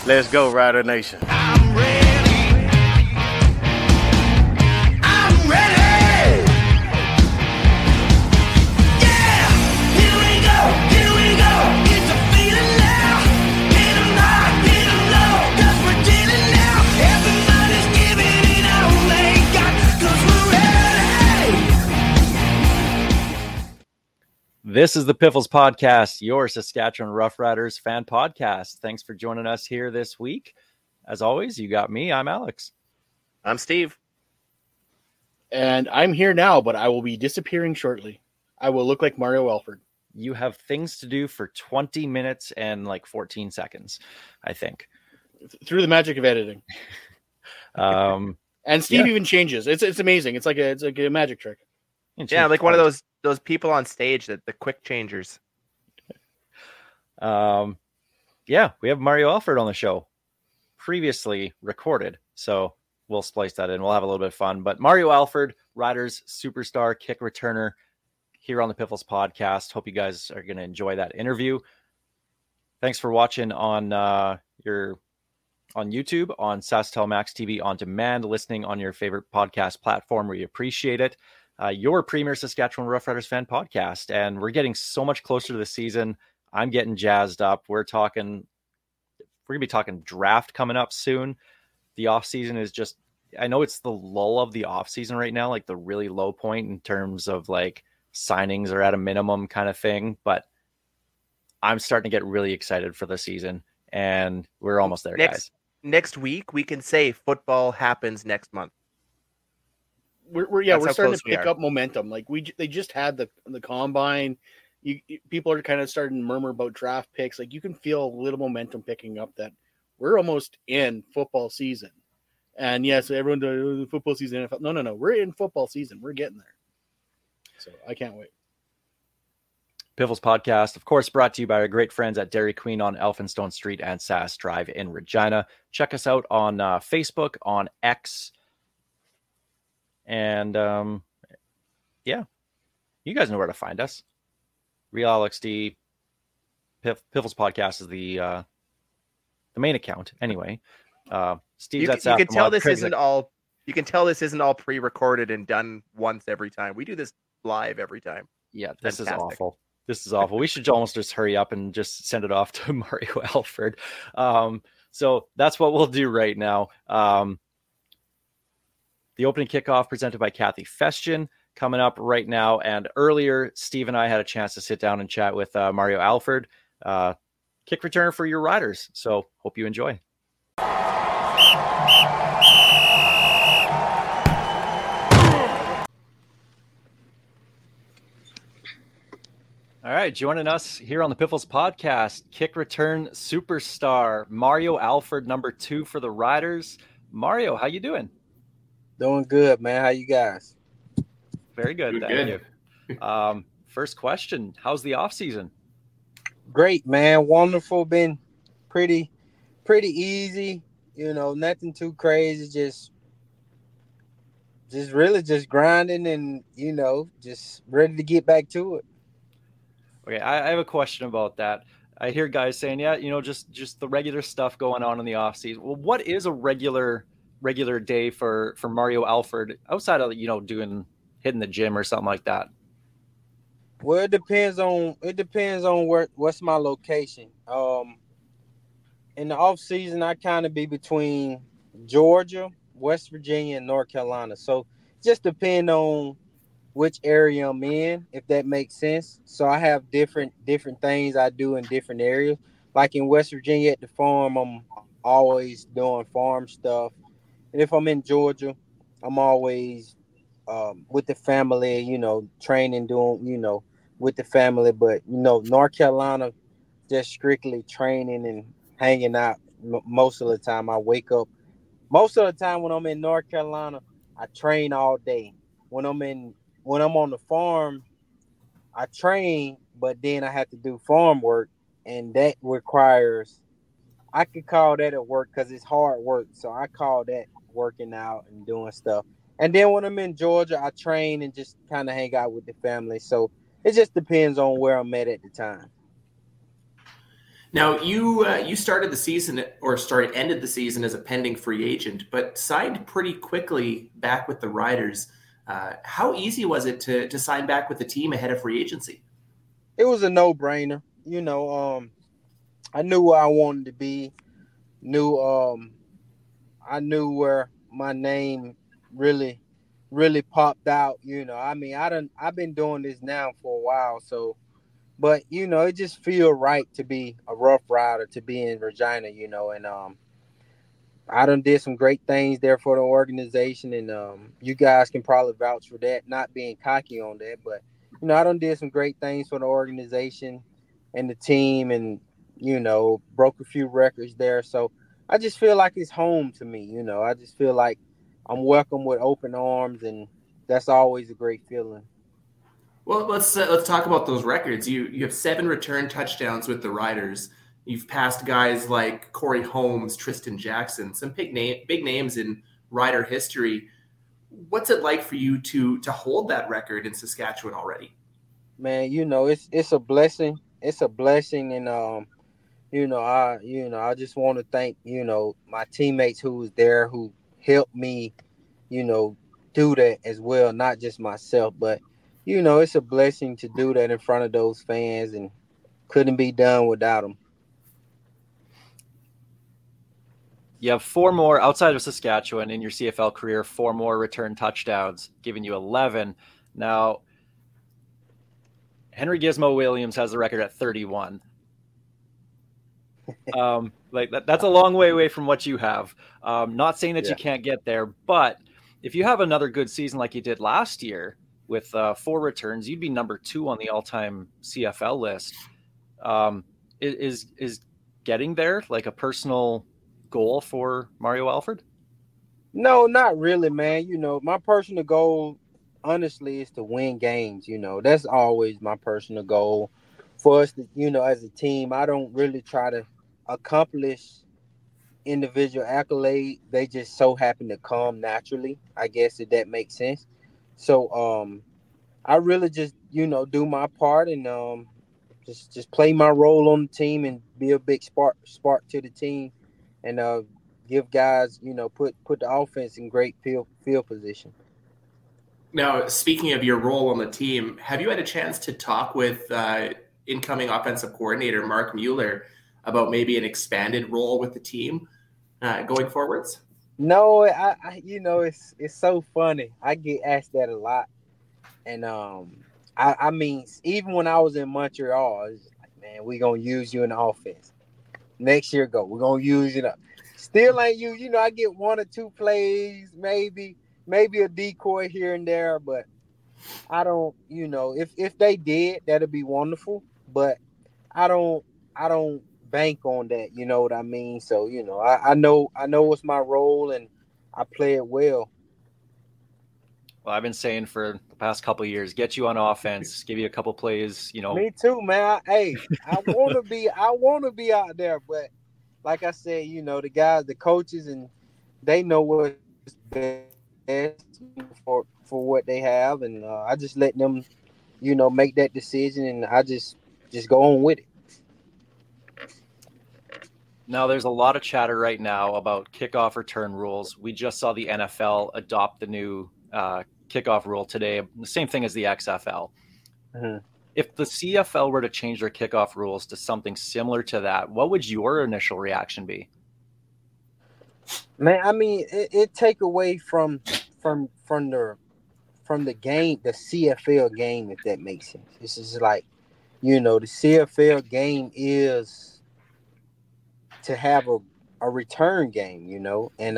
Let's go, Rider Nation. I'm ready. I'm ready. Yeah, here we go. Here we go. It's a feeling now. Get 'em high, get 'em low. 'Cause we're dealing now. Everybody's giving it all they got. 'Cause we're ready. This is the Piffles Podcast, your Saskatchewan Roughriders fan podcast. Thanks for joining us here this week. As always, you got me. I'm Alex. I'm Steve. And I'm here now, but I will be disappearing shortly. I will look like Mario Alford. You have things to do for 20 minutes and like 14 seconds, I think. Through the magic of editing. And Steve even changes. It's amazing. It's like a magic trick. Yeah, like one of those people on stage that the quick changers. Yeah, we have Mario Alford on the show. Previously recorded, so we'll splice that in. We'll have a little bit of fun. But Mario Alford, Riders superstar, kick returner, here on the Piffles Podcast. Hope you guys are going to enjoy that interview. Thanks for watching on YouTube, on SaskTel Max TV on demand, listening on your favorite podcast platform. We appreciate it. Your premier Saskatchewan Roughriders fan podcast, and we're getting so much closer to the season. I'm getting jazzed up. We're gonna be talking draft coming up soon. The off season is just, I know it's the lull of the off season right now, like the really low point in terms of like signings are at a minimum kind of thing, but I'm starting to get really excited for the season, and we're almost there, guys. Next week, we can say football happens next month. We're starting to pick up momentum. Like they just had the combine. People are kind of starting to murmur about draft picks. Like you can feel a little momentum picking up that we're almost in football season. And yes, everyone does football season. NFL. No. We're in football season. We're getting there. So I can't wait. Piffles Podcast, of course, brought to you by our great friends at Dairy Queen on Elphinstone Street and Sask Drive in Regina. Check us out on Facebook, on X. And yeah, you guys know where to find us. Real Alex D. Piffles Podcast is the main account. Anyway, Steve's at South. You can tell this isn't all. You can tell this isn't all pre-recorded and done once every time. We do this live every time. Yeah, this is awful. This is awful. We should almost just hurry up and just send it off to Mario Alford. So that's what we'll do right now. The opening kickoff presented by Kathy Festian coming up right now. And earlier, Steve and I had a chance to sit down and chat with Mario Alford, kick returner for your Riders. So hope you enjoy. All right, joining us here on the Piffles Podcast, kick return superstar Mario Alford, number 2 for the Riders. Mario, how you doing? Doing good, man. How you guys? Very good, thank you. First question, how's the off season? Great, man. Wonderful. Been pretty easy. You know, nothing too crazy. Just really just grinding and, you know, just ready to get back to it. Okay, I have a question about that. I hear guys saying, yeah, you know, just the regular stuff going on in the off season. Well, what is a regular day for Mario Alford outside of, you know, hitting the gym or something like that? Well, it depends on what's my location. In the off season, I kind of be between Georgia, West Virginia, and North Carolina. So just depend on which area I'm in, if that makes sense. So I have different things I do in different areas. Like in West Virginia at the farm, I'm always doing farm stuff. And if I'm in Georgia, I'm always with the family, you know, training, doing, you know, with the family. But, you know, North Carolina, just strictly training and hanging out most of the time. I wake up. Most of the time when I'm in North Carolina, I train all day. When I'm on the farm, I train, but then I have to do farm work, and that requires, I could call that a work because it's hard work. So I call that working out and doing stuff. And then when I'm in Georgia, I train and just kind of hang out with the family. So it just depends on where I'm at the time. Now, you started the season, ended the season as a pending free agent, but signed pretty quickly back with the Riders. How easy was it to sign back with the team ahead of free agency? It was a no-brainer. I knew where I wanted to be. I knew where my name really popped out. I've been doing this now for a while, so. But it just feel right to be a Rough Rider, to be in Regina, and I done did some great things there for the organization, and you guys can probably vouch for that. Not being cocky on that, but I done did some great things for the organization and the team, and broke a few records there. So I just feel like it's home to me. I just feel like I'm welcome with open arms, and that's always a great feeling. Well, let's talk about those records. You have 7 return touchdowns with the Riders. You've passed guys like Corey Holmes, Tristan Jackson, some big names in Rider history. What's it like for you to hold that record in Saskatchewan already? Man, it's a blessing. It's a blessing, and I just want to thank my teammates who was there, who helped me, do that as well. Not just myself, but it's a blessing to do that in front of those fans, and couldn't be done without them. You have 4 more outside of Saskatchewan in your CFL career, 4 more return touchdowns, giving you 11. Now, Henry Gizmo Williams has the record at 31. That's a long way away from what you have. Not saying that you can't get there, but if you have another good season like you did last year, with 4 returns, you'd be number 2 on the all-time CFL list. Is getting there like a personal goal for Mario Alford? No, not really, man. My personal goal, honestly, is to win games. That's always my personal goal for us to, as a team. I don't really try to accomplish individual accolade. They just so happen to come naturally, I guess, if that makes sense. So I really just, do my part and just play my role on the team and be a big spark to the team, and give guys, put the offense in great field position. Now, speaking of your role on the team, have you had a chance to talk with incoming offensive coordinator Mark Mueller about maybe an expanded role with the team going forwards? No, I it's so funny. I get asked that a lot, and I mean, even when I was in Montreal, it's like, man, we're gonna use you in the offense. Next year, we're gonna use you. Still ain't you. I get 1 or 2 plays, maybe a decoy here and there, but I don't. If they did, that'd be wonderful. But I don't bank on that. You know what I mean? So I know what's my role, and I play it well. Well, I've been saying for the past couple of years, get you on offense, give you a couple plays. Me too, man. I want to be out there, but like I said, the guys, the coaches, and they know what's best for what they have, and I just let them, make that decision, and I just go on with it. Now, there's a lot of chatter right now about kickoff return rules. We just saw the NFL adopt the new kickoff rule today, the same thing as the XFL. Mm-hmm. If the CFL were to change their kickoff rules to something similar to that, what would your initial reaction be? Man, I mean, it take away from the game, the CFL game, if that makes sense. This is like, the CFL game is to have a return game, and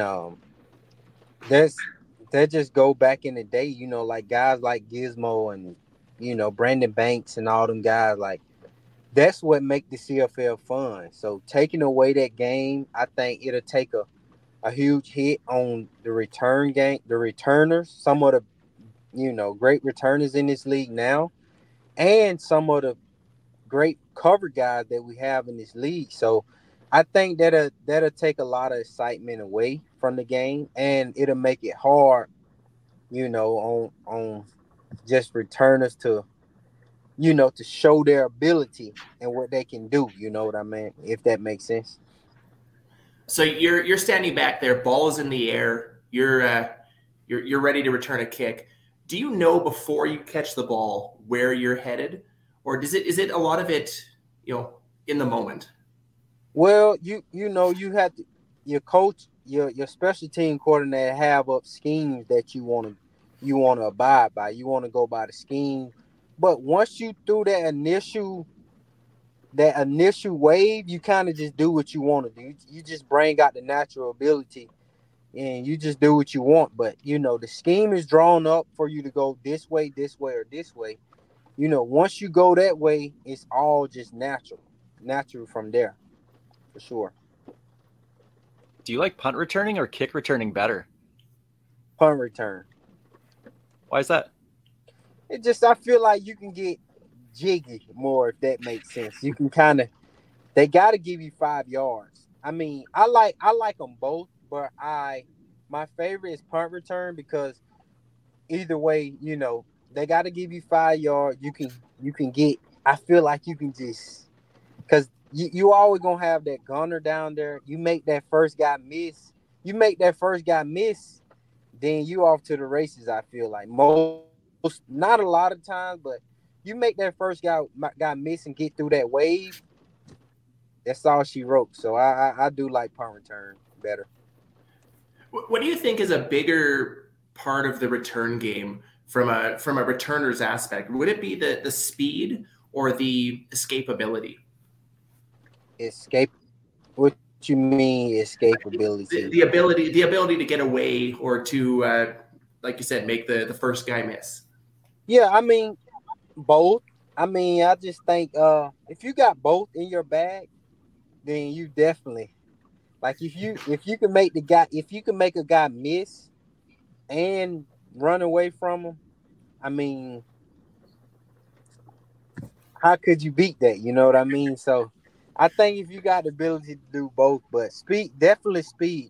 that just go back in the day, like guys like Gizmo and Brandon Banks and all them guys, like that's what make the CFL fun. So taking away that game, I think it'll take a huge hit on the return game, the returners, some of the great returners in this league now, and some of the great cover guys that we have in this league. So I think that'll take a lot of excitement away from the game, and it'll make it hard, on just returners to to show their ability and what they can do. You know what I mean? If that makes sense. So you're standing back there, ball is in the air. You're ready to return a kick. Do you know before you catch the ball where you're headed, or is it a lot of it, in the moment? Well, you have to, your coach, your special team coordinator have up schemes that you want to abide by. You want to go by the scheme, but once you through that initial wave, you kind of just do what you want to do. You just bring out the natural ability, and you just do what you want. But the scheme is drawn up for you to go this way, or this way. Once you go that way, it's all just natural from there. For sure. Do you like punt returning or kick returning better? Punt return. Why is that? I feel like you can get jiggy more, if that makes sense. You can they got to give you 5 yards. I mean, I like them both, but my favorite is punt return because either way, they got to give you 5 yards. You can get. I feel like you can just because. You always going to have that gunner down there. You make that first guy miss. Then you off to the races, I feel like. Not a lot of times, but you make that first guy miss and get through that wave, that's all she wrote. So I do like punt return better. What do you think is a bigger part of the return game from a returner's aspect? Would it be the speed or the escapability? What you mean escapability? The ability to get away or to like you said, make the first guy miss. Yeah, I mean both. I mean, I just think if you got both in your bag, then you definitely like if you can make a guy miss and run away from him, I mean, how could you beat that? You know what I mean? So I think if you got the ability to do both, but definitely speed.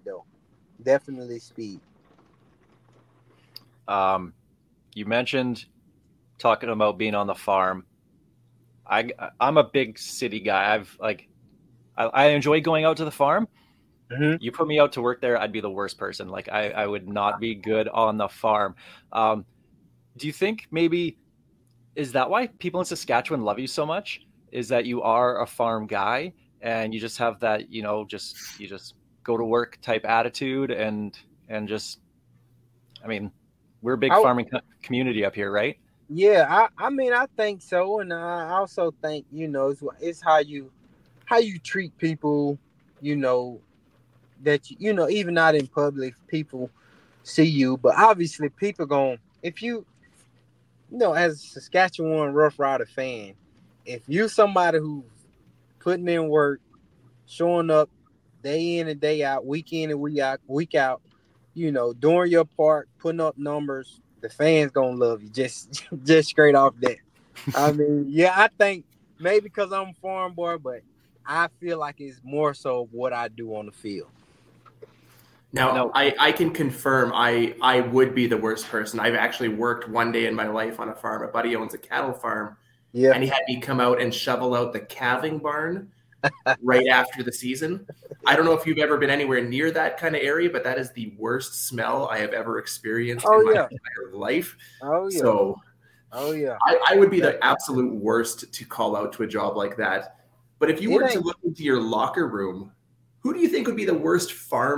You mentioned talking about being on the farm. I'm a big city guy. I enjoy going out to the farm. Mm-hmm. You put me out to work there, I'd be the worst person. Like I would not be good on the farm. Do you think maybe is that why people in Saskatchewan love you so much? Is that you are a farm guy and you just have that, you just go to work type attitude and just, I mean, we're a big farming community up here, right? Yeah, I mean, I think so. And I also think, it's how you treat people, that, even out in public, people see you, but obviously people if you, as a Saskatchewan Rough Rider fan, if you somebody who's putting in work, showing up day in and day out, week in and week out, doing your part, putting up numbers, the fans gonna love you just straight off that. I mean, yeah, I think maybe because I'm a farm boy, but I feel like it's more so what I do on the field. Now, I can confirm I would be the worst person. I've actually worked one day in my life on a farm. A buddy owns a cattle farm. Yeah. And he had me come out and shovel out the calving barn right after the season. I don't know if you've ever been anywhere near that kind of area, but that is the worst smell I have ever experienced in my entire life. Oh, yeah. So I would be the absolute worst to call out to a job like that. But if you were to look into your locker room, who do you think would be the worst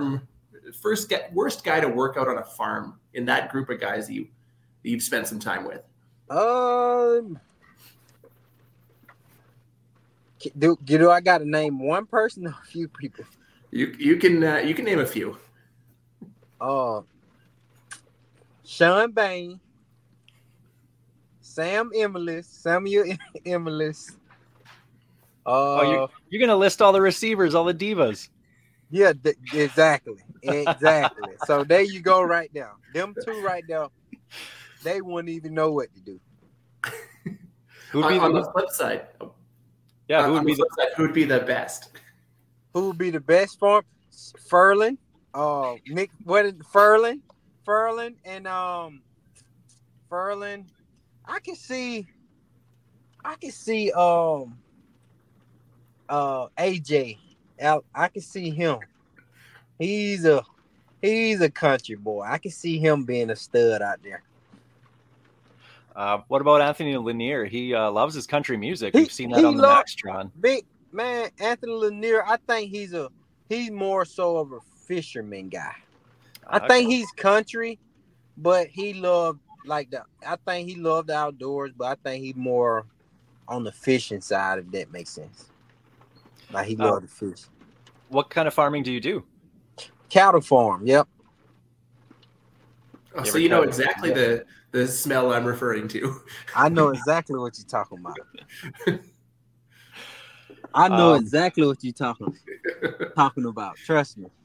guy to work out on a farm in that group of guys that you've spent some time with? Do I got to name one person or a few people? You can name a few. Sean Bain, Samuel Emilus. You're gonna list all the receivers, all the divas. Yeah, exactly. So there you go, right now. Them two right now, they wouldn't even know what to do. On the flip side. Yeah, who would be the best? Who would be the best for Furlan? Nick, what is Furlan? Furlan and Furlan. I can see I can see AJ. I can see him. He's a country boy. I can see him being a stud out there. What about Anthony Lanier? He loves his country music. We've seen that on the Maxtron. Big man, Anthony Lanier. I think he's more so of a fisherman guy. I think he's country, but he loved I think he loved the outdoors, but I think he's more on the fishing side, if that makes sense. Like he loved to fish. What kind of farming do you do? Cattle farm. Yep. Oh, so you know exactly the smell I'm referring to. I know exactly what you're talking about. I know exactly what you're talking about. Trust me.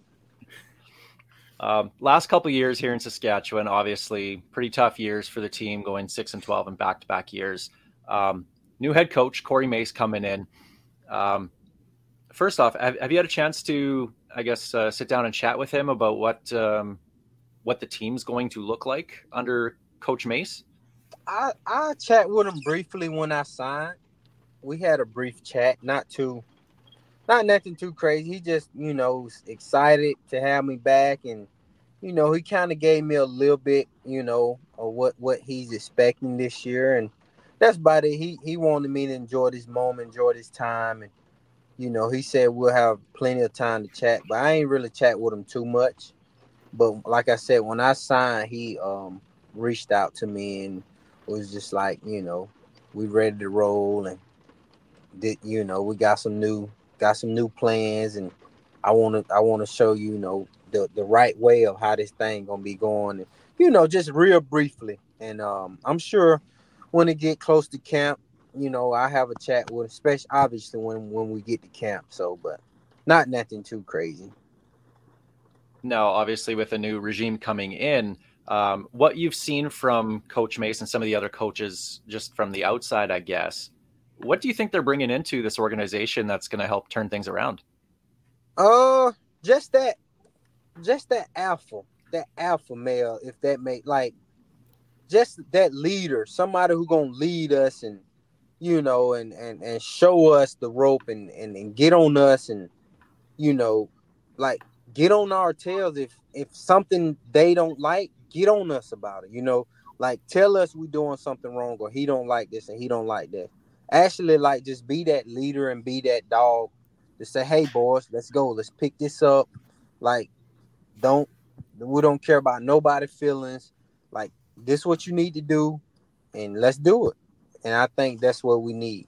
Last couple of years here in Saskatchewan, obviously pretty tough years for the team, going 6-12 in back-to-back years. New head coach Corey Mace coming in. First off, have you had a chance to, I guess, sit down and chat with him about what the team's going to look like under Coach Mace? I chat with him briefly when I signed. We had a brief chat, not nothing too crazy. He just, was excited to have me back, and he kind of gave me a little bit, of what he's expecting this year, and that's about it. He wanted me to enjoy this moment, enjoy this time, and he said we'll have plenty of time to chat, but I ain't really chat with him too much. But like I said, when I signed, he reached out to me and was just like, we ready to roll, and we got some new plans, and I want to show you, the right way of how this thing gonna be going, and just real briefly. And I'm sure when it get close to camp, I have a chat with him, especially obviously when we get to camp. So, but not nothing too crazy. No, obviously with a new regime coming in, what you've seen from Coach Mace and some of the other coaches, just from the outside, I guess, what do you think they're bringing into this organization that's going to help turn things around? Just that alpha male, if that make just that leader, somebody who gonna lead us and and show us the rope and get on us and get on our tails if something they don't like, get on us about it. Tell us we doing something wrong, or he don't like this and he don't like that. Actually, just be that leader and be that dog to say, hey boys, let's go, let's pick this up. We don't care about nobody's feelings. This is what you need to do, and let's do it. And I think that's what we need.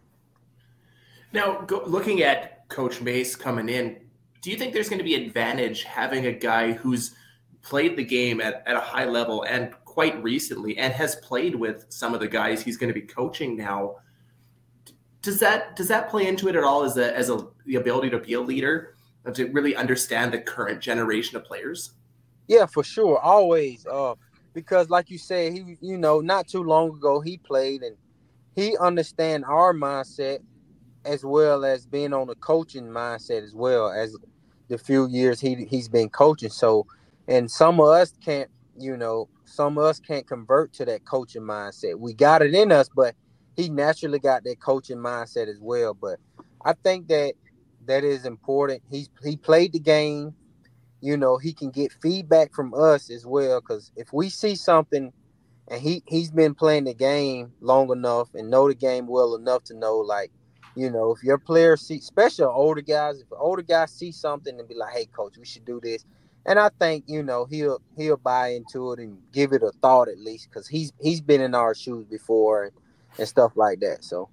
Now, looking at Coach Mace coming in, do you think there's going to be advantage having a guy who's played the game at a high level and quite recently and has played with some of the guys he's going to be coaching now? Does that play into it at all as the ability to be a leader and to really understand the current generation of players? Yeah, for sure. Always. Because like you said, he, not too long ago he played, and he understand our mindset as well as being on a coaching mindset as well as the few years he's been coaching. So, and some of us can't convert to that coaching mindset. We got it in us, but he naturally got that coaching mindset as well. But I think that is important. He played the game. He can get feedback from us as well, because if we see something and he's been playing the game long enough and know the game well enough to know, if your players see, especially older guys, if an older guy see something and be like, hey, coach, we should do this. And I think, he'll buy into it and give it a thought at least, because he's been in our shoes before and stuff like that. So.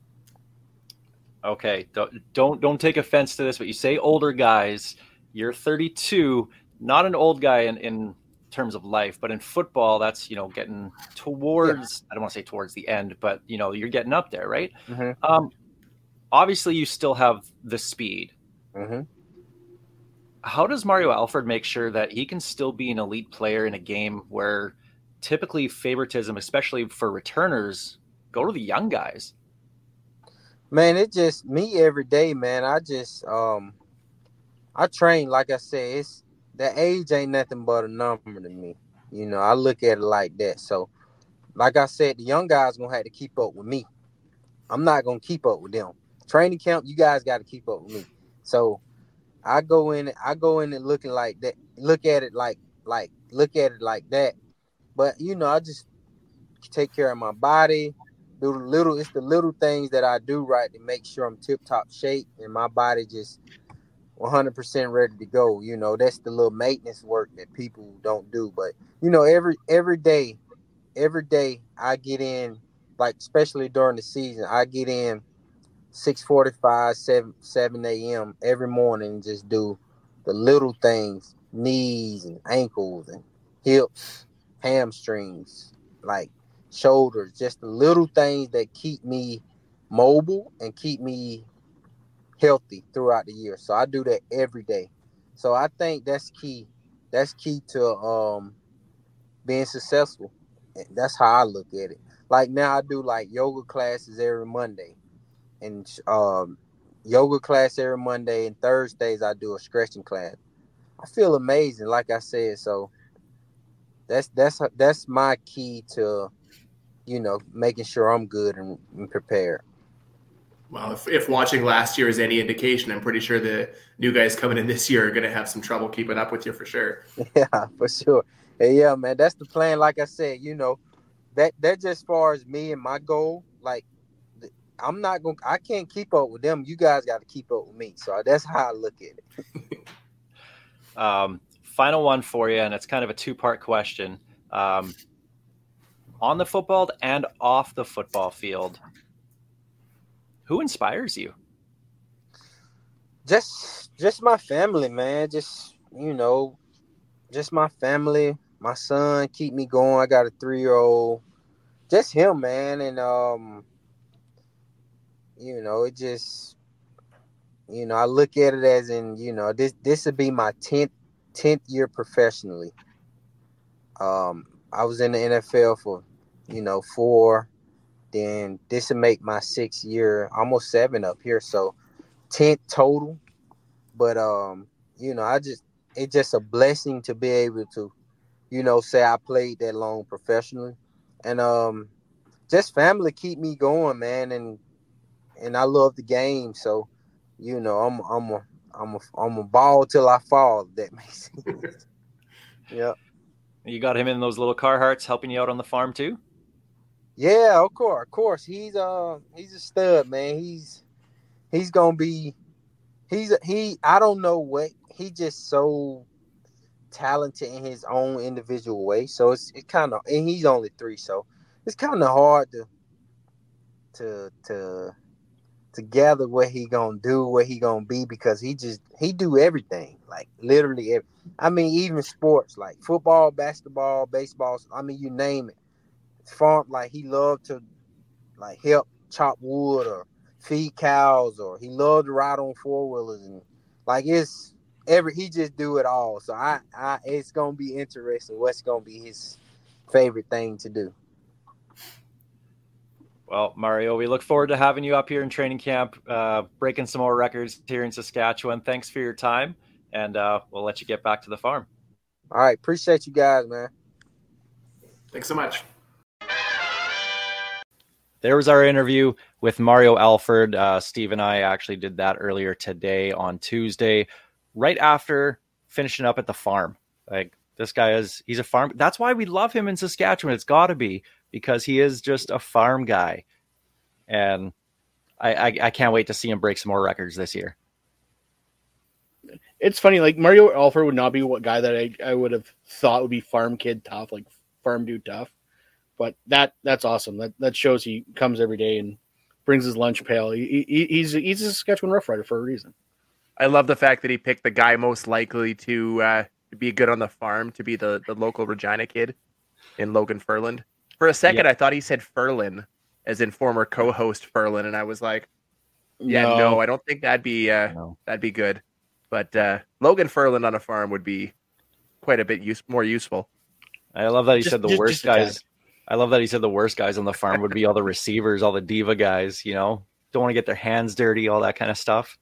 Okay. Don't take offense to this, but you say older guys. You're 32, not an old guy in terms of life, but in football, that's, getting towards, I don't want to say towards the end, but, you're getting up there, right? Mm-hmm. Obviously, you still have the speed. Mm-hmm. How does Mario Alford make sure that he can still be an elite player in a game where typically favoritism, especially for returners, go to the young guys? Man, it's just me every day, man. I train, like I said, that age ain't nothing but a number to me. I look at it like that. So, like I said, the young guys going to have to keep up with me. I'm not gonna keep up with them. Training camp, you guys got to keep up with me. So I go in and looking like that. Look at it like that. But I just take care of my body. It's the little things that I do right to make sure I'm tip top shape and my body just 100% ready to go. That's the little maintenance work that people don't do. But every day I get in, like especially during the season, I get in 6:45, 7 a.m. every morning and just do the little things, knees and ankles and hips, hamstrings, like shoulders, just the little things that keep me mobile and keep me healthy throughout the year. So I do that every day. So I think that's key. That's key to being successful. That's how I look at it. Like now I do like yoga classes every Monday. And yoga class every Monday, and Thursdays I do a stretching class. I feel amazing, like I said. So that's my key to making sure I'm good and prepared. Well, if watching last year is any indication, I'm pretty sure the new guys coming in this year are going to have some trouble keeping up with you for sure. Yeah, for sure. Yeah, man, that's the plan. Like I said, that just as far as me and my goal. Like I can't keep up with them. You guys got to keep up with me. So that's how I look at it. Final one for you, and it's kind of a two-part question. On the football and off the football field, who inspires you? Just my family, man. Just my family. My son keep me going. I got a 3-year-old. Just him, man. And it just, I look at it as in, this would be my 10th year professionally. I was in the NFL for, 4. Then this would make my 6th year, almost 7 up here. So 10th total. But, it's just a blessing to be able to, say I played that long professionally. And just family keep me going, man. And I love the game, so I'm a ball till I fall. If that makes sense. Yeah. You got him in those little Carhartts helping you out on the farm too? Yeah, of course. He's a stud, man. He's gonna be. I don't know what. He just so talented in his own individual way. So it's kind of, and he's only 3, so it's kind of hard to gather what he gonna do, what he gonna be, because he do everything, like literally even sports like football, basketball, baseball. You name it. Farm, like he loved to like help chop wood or feed cows, or he loved to ride on 4-wheelers, and like he just do it all. So I it's gonna be interesting what's gonna be his favorite thing to do. Well, Mario, we look forward to having you up here in training camp, breaking some more records here in Saskatchewan. Thanks for your time, and we'll let you get back to the farm. All right. Appreciate you guys, man. Thanks so much. There was our interview with Mario Alford. Steve and I actually did that earlier today on Tuesday, right after finishing up at the farm. Like, this guy he's a farm. That's why we love him in Saskatchewan. It's got to be because he is just a farm guy. And I can't wait to see him break some more records this year. It's funny, like Mario Alford would not be what guy that I would have thought would be farm kid tough, like farm dude tough. But that's awesome. That shows he comes every day and brings his lunch pail. He's a Saskatchewan Rough Rider for a reason. I love the fact that he picked the guy most likely to be good on the farm, to be the local Regina kid in Logan Ferland. For a second, I thought he said Ferlin, as in former co-host Ferlin, and I was like, no, I don't think that'd be good. But Logan Ferland on a farm would be quite a bit more useful. I love that he said the worst guys. I love that he said the worst guys on the farm would be all the receivers, all the diva guys, don't want to get their hands dirty, all that kind of stuff.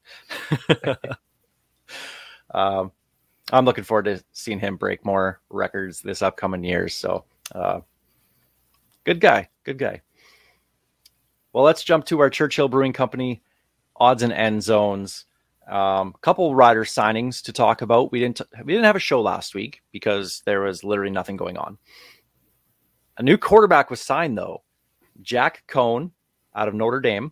I'm looking forward to seeing him break more records this upcoming year. So good guy. Well, let's jump to our Churchill Brewing Company odds and end zones. Couple rider signings to talk about. We didn't have a show last week because there was literally nothing going on. A new quarterback was signed though, Jack Coan out of Notre Dame.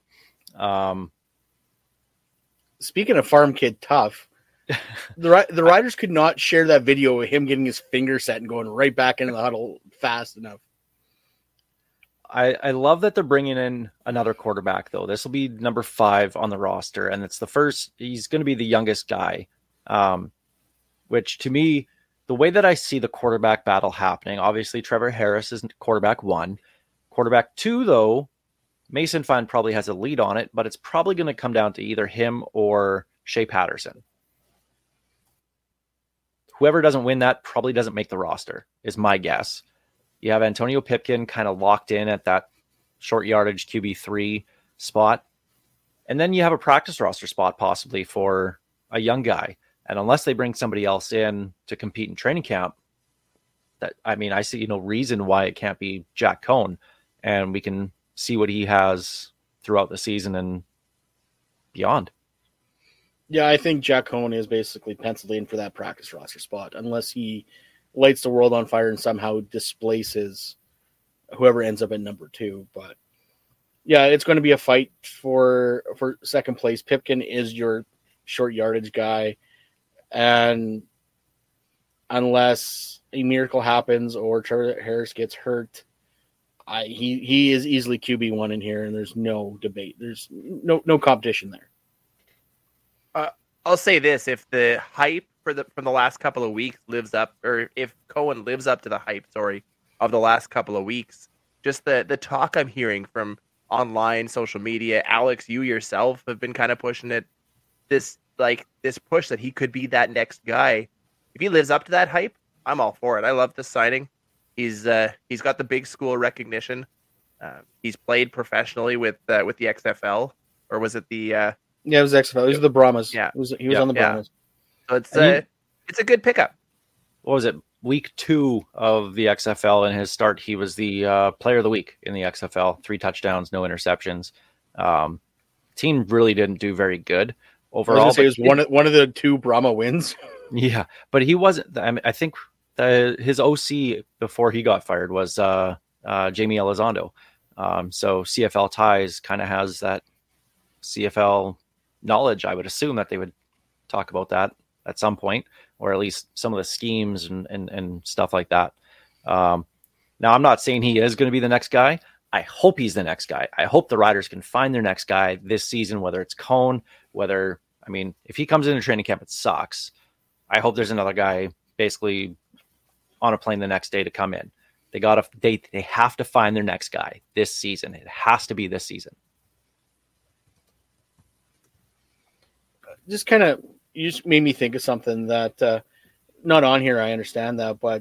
Speaking of farm kid tough, the riders could not share that video of him getting his finger set and going right back into the huddle fast enough. I love that they're bringing in another quarterback, though. This will be number 5 on the roster, and it's the first. He's going to be the youngest guy, which to me, the way that I see the quarterback battle happening, obviously Trevor Harris is quarterback 1. Quarterback 2, though, Mason Fine probably has a lead on it, but it's probably going to come down to either him or Shea Patterson. Whoever doesn't win that probably doesn't make the roster, is my guess. You have Antonio Pipkin kind of locked in at that short yardage QB3 spot. And then you have a practice roster spot possibly for a young guy. And unless they bring somebody else in to compete in training camp, I see no reason why it can't be Jack Coan. And we can see what he has throughout the season and beyond. Yeah, I think Jack Coan is basically penciled in for that practice roster spot, unless he lights the world on fire and somehow displaces whoever ends up at number 2. But yeah, it's going to be a fight for second place. Pipkin is your short yardage guy, and unless a miracle happens or Trevor Harris gets hurt, he is easily QB1 in here, and there's no debate. There's no competition there. I'll say this: if the hype from the last couple of weeks lives up, or if Coan lives up to the hype, of the last couple of weeks, just the talk I'm hearing from online, social media, Alex, you yourself have been kind of pushing it, this push that he could be that next guy. If he lives up to that hype, I'm all for it. I love this signing. He's got the big school recognition. He's played professionally with the XFL, or was it the? Yeah, it was XFL. He was the Brahmas. Yeah, he was on the Brahmas. So it's a good pickup. What was it? Week 2 of the XFL, in his start, he was the player of the week in the XFL. 3 touchdowns, no interceptions. Team really didn't do very good overall. It was one of the 2 Brahma wins. Yeah, but he wasn't. I think his OC before he got fired was Jamie Elizondo. So CFL Ties kind of has that CFL knowledge. I would assume that they would talk about that at some point, or at least some of the schemes and stuff like that. Now, I'm not saying he is going to be the next guy. I hope he's the next guy. I hope the riders can find their next guy this season, whether it's Coan, if he comes into training camp, it sucks. I hope there's another guy basically on a plane the next day to come in. They have to find their next guy this season. It has to be this season. Just kind of, you just made me think of something that not on here. I understand that, but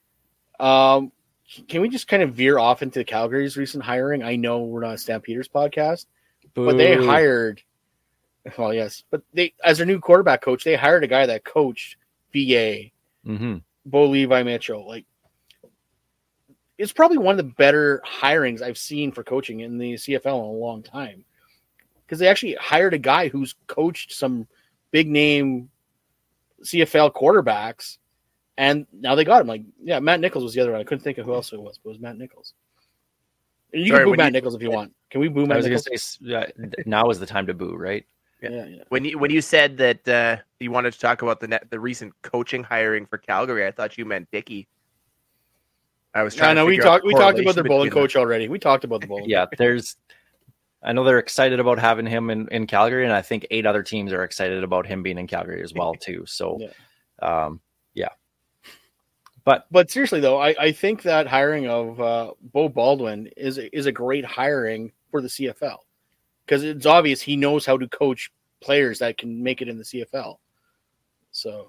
can we just kind of veer off into Calgary's recent hiring? I know we're not a Stampeders podcast, but they hired. Well, yes, but they, as their new quarterback coach, they hired a guy that coached VA, Bo Levi Mitchell. Like, it's probably one of the better hirings I've seen for coaching in the CFL in a long time. Because they actually hired a guy who's coached some big name CFL quarterbacks, and now they got him. Like, yeah, Matt Nichols was the other one. I couldn't think of who else it was, but it was Matt Nichols. You can boo Matt Nichols if you want. Can we boo Matt Nichols? Now is the time to boo, right? Yeah. When you said that you wanted to talk about the recent coaching hiring for Calgary, I thought you meant Dickey. I was trying. We talked about their bowling coach already. We talked about the bowling. Yeah, I know they're excited about having him in Calgary, and I think 8 other teams are excited about him being in Calgary as well too. So, yeah. But seriously though, I think that hiring of Bo Baldwin is a great hiring for the CFL, because it's obvious he knows how to coach players that can make it in the CFL. So,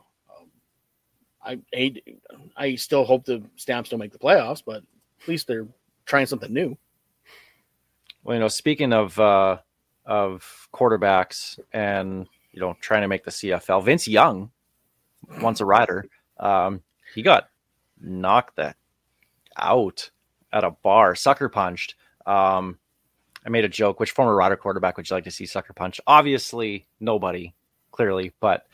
I still hope the Stamps don't make the playoffs, but at least they're trying something new. Well, speaking of quarterbacks and trying to make the CFL, Vince Young, once a rider, he got knocked out at a bar, sucker punched. I made a joke. Which former Rider quarterback would you like to see sucker punch? Obviously, nobody, clearly. But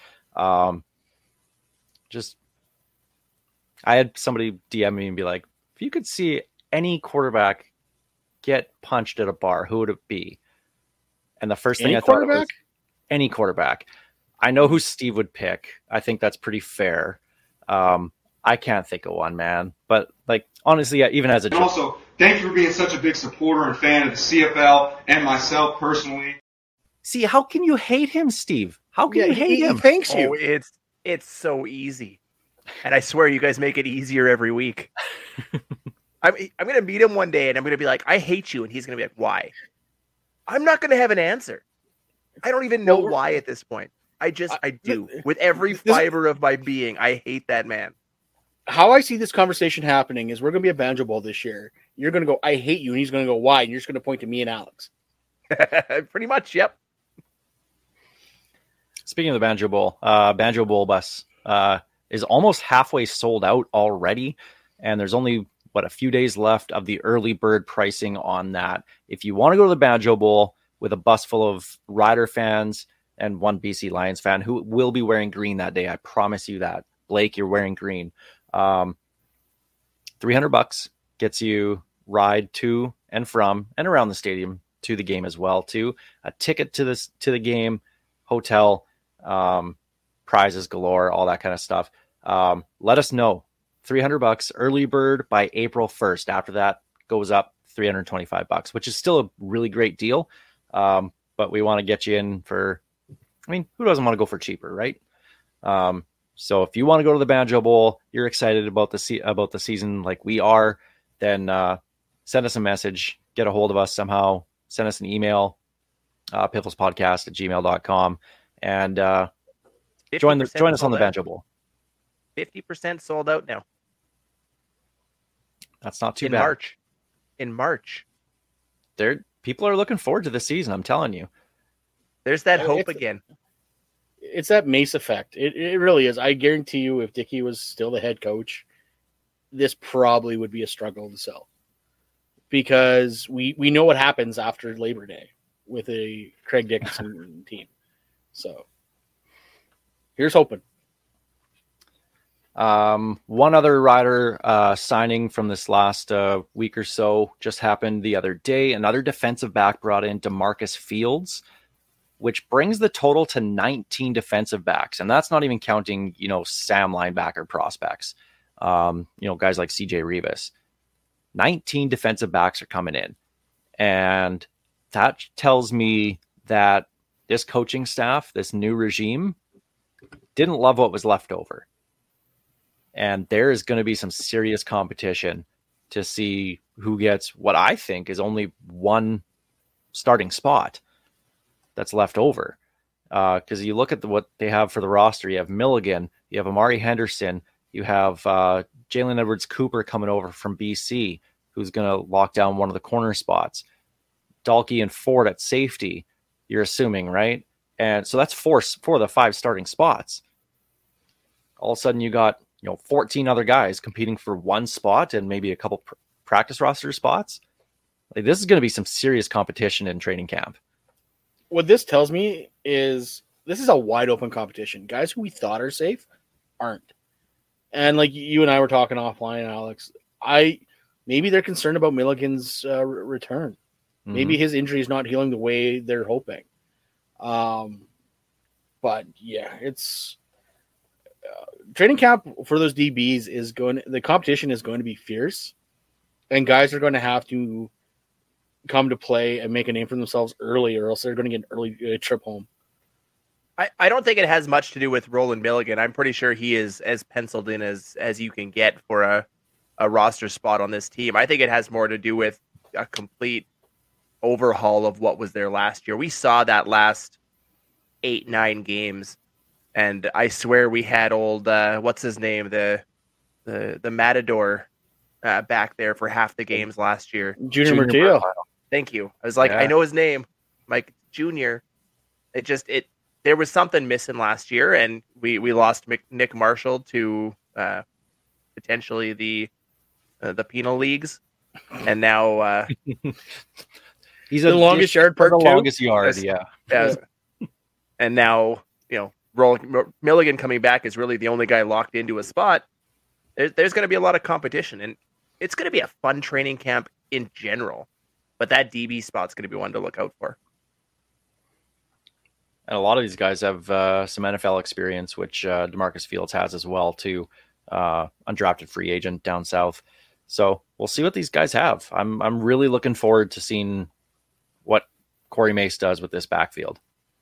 just, I had somebody DM me and be like, if you could see any quarterback get punched at a bar, who would it be? And the first thing I thought was any quarterback. I know who Steve would pick. I think that's pretty fair. I can't think of one, man. But like, honestly, even as a joke. Also, thank you for being such a big supporter and fan of the CFL and myself personally. See, how can you hate him, Steve? How can you hate him? He thanks you. Oh, it's so easy. And I swear you guys make it easier every week. I'm going to meet him one day and I'm going to be like, I hate you. And he's going to be like, why? I'm not going to have an answer. I don't even know why at this point. I do. With every fiber of my being, I hate that man. How I see this conversation happening is we're going to be at Banjo Bowl this year. You're going to go, I hate you. And he's going to go, why? And you're just going to point to me and Alex. Pretty much, yep. Speaking of the Banjo Bowl bus is almost halfway sold out already. And there's only, a few days left of the early bird pricing on that. If you want to go to the Banjo Bowl with a bus full of Rider fans and one BC Lions fan who will be wearing green that day, I promise you that. Blake, you're wearing green. $300 gets you ride to and from and around the stadium to the game as well, too. A ticket to the game, hotel, prizes galore, all that kind of stuff. Let us know. $300 early bird by April 1st. After that goes up $325, which is still a really great deal. But we want to get you in for, who doesn't want to go for cheaper, right? So if you want to go to the Banjo Bowl, you're excited about the season like we are, then send us a message, get a hold of us somehow, send us an email, pifflespodcast@gmail.com, and join us on the Banjo Bowl. 50% sold out now. That's not too bad. In March. People are looking forward to the season, I'm telling you. There's that hope again. It's that Mace effect. It really is. I guarantee you if Dickey was still the head coach, this probably would be a struggle to sell. Because we know what happens after Labor Day with a Craig Dickinson team. So here's hoping. One other Rider signing from this last week or so just happened the other day. Another defensive back brought in DeMarcus Fields, which brings the total to 19 defensive backs. And that's not even counting, Sam linebacker prospects, guys like CJ Rivas. 19 defensive backs are coming in. And that tells me that this coaching staff, this new regime, didn't love what was left over. And there is going to be some serious competition to see who gets what I think is only one starting spot that's left over. Because you look at what they have for the roster. You have Milligan, you have Amari Henderson, you have Jalen Edwards-Cooper coming over from BC, who's going to lock down one of the corner spots. Dalkey and Ford at safety, you're assuming, right? And so that's four of the 5 starting spots. All of a sudden you got 14 other guys competing for one spot and maybe a couple practice roster spots. Like, this is going to be some serious competition in training camp. What this tells me is this is a wide open competition. Guys who we thought are safe aren't. And like you and I were talking offline, Alex, maybe they're concerned about Milligan's return. Mm-hmm. Maybe his injury is not healing the way they're hoping. But yeah, it's training camp for those DBs the competition is going to be fierce, and guys are going to have to come to play and make a name for themselves early, or else they're going to get an early trip home. I don't think it has much to do with Roland Milligan. I'm pretty sure he is as penciled in as you can get for a roster spot on this team. I think it has more to do with a complete overhaul of what was there last year. We saw that last 8-9 games. And I swear we had old, what's his name? The Matador back there for half the games last year. Junior Martillo. Thank you. I was like, I know his name. Mike Jr. There was something missing last year, and we lost Nick Marshall to potentially the penal leagues. And now He's the longest yard part the two? longest yard, Yeah. And now, Milligan coming back is really the only guy locked into a spot. There's going to be a lot of competition, and it's going to be a fun training camp in general. But that DB spot's going to be one to look out for. And a lot of these guys have some NFL experience, which DeMarcus Fields has as well, too. Undrafted free agent down south. So we'll see what these guys have. I'm really looking forward to seeing what Corey Mace does with this backfield.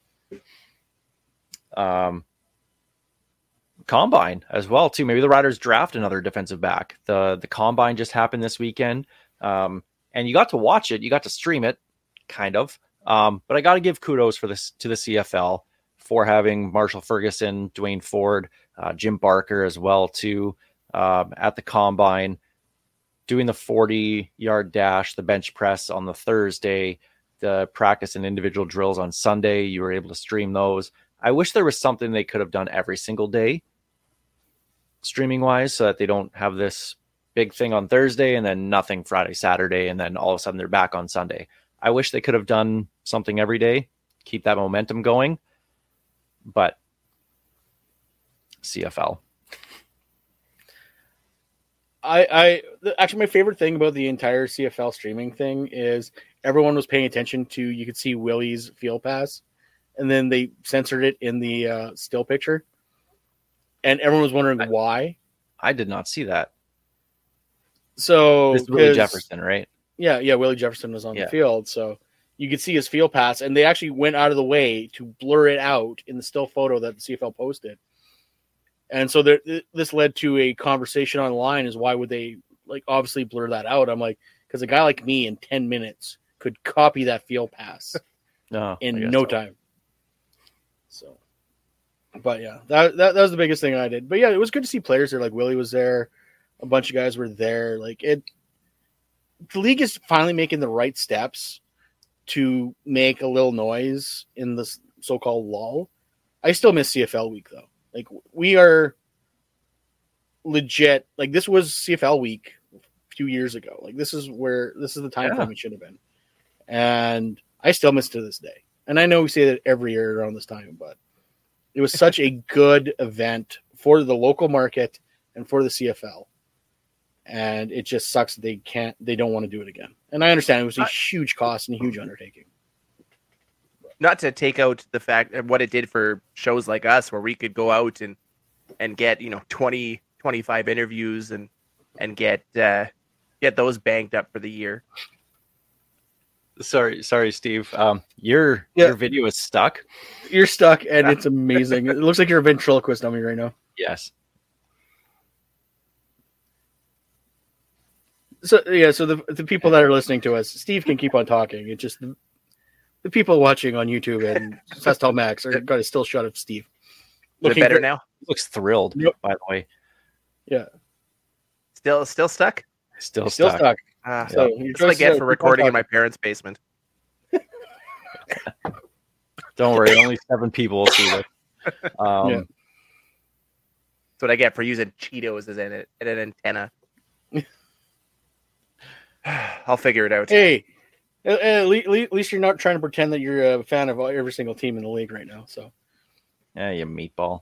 Combine as well, too. Maybe the Riders draft another defensive back. The Combine just happened this weekend. And you got to watch it. You got to stream it, kind of. But I got to give kudos to the CFL for having Marshall Ferguson, Dwayne Ford, Jim Barker as well, too, at the Combine, doing the 40-yard dash, the bench press on the Thursday, the practice and individual drills on Sunday. You were able to stream those. I wish there was something they could have done every single day, streaming-wise, so that they don't have this big thing on Thursday and then nothing Friday, Saturday, and then all of a sudden they're back on Sunday. I wish they could have done something every day, keep that momentum going, but CFL. Actually, my favorite thing about the entire CFL streaming thing is everyone was paying attention to, you could see Willie's field pass, and then they censored it in the still picture, and everyone was wondering why. I did not see that. So it's Willie Jefferson, right? Yeah, Willie Jefferson was on the field, so you could see his field pass, and they actually went out of the way to blur it out in the still photo that the CFL posted. And so this led to a conversation online: is why would they obviously blur that out? I'm like, because a guy like me in 10 minutes could copy that field pass in no time. So, but yeah, that was the biggest thing I did. But yeah, it was good to see players there. Like Willie was there, a bunch of guys were there. The league is finally making the right steps to make a little noise in this so-called lull. I still miss CFL week though. We are legit. This was CFL week a few years ago. This is the time frame it should have been. And I still miss it to this day. And I know we say that every year around this time, but it was such a good event for the local market and for the CFL. And it just sucks that they don't want to do it again. And I understand it was a huge cost and a huge undertaking. Not to take out the fact of what it did for shows like us, where we could go out and get 20, 25 interviews and get those banked up for the year. Sorry, Steve. Your video is stuck. You're stuck, and it's amazing. It looks like you're a ventriloquist on me right now. Yes. So the people that are listening to us, Steve can keep on talking. It's just the people watching on YouTube and Festal Max are got a still shot of Steve. Is it better now? He looks thrilled, by the way. Yeah. Still stuck? Still stuck. So that's what I get for recording in my parents' basement. Don't worry, only 7 people will see this. That's what I get for using Cheetos as an antenna. I'll figure it out. Hey, at least you're not trying to pretend that you're a fan of every single team in the league right now. So, yeah, you meatball.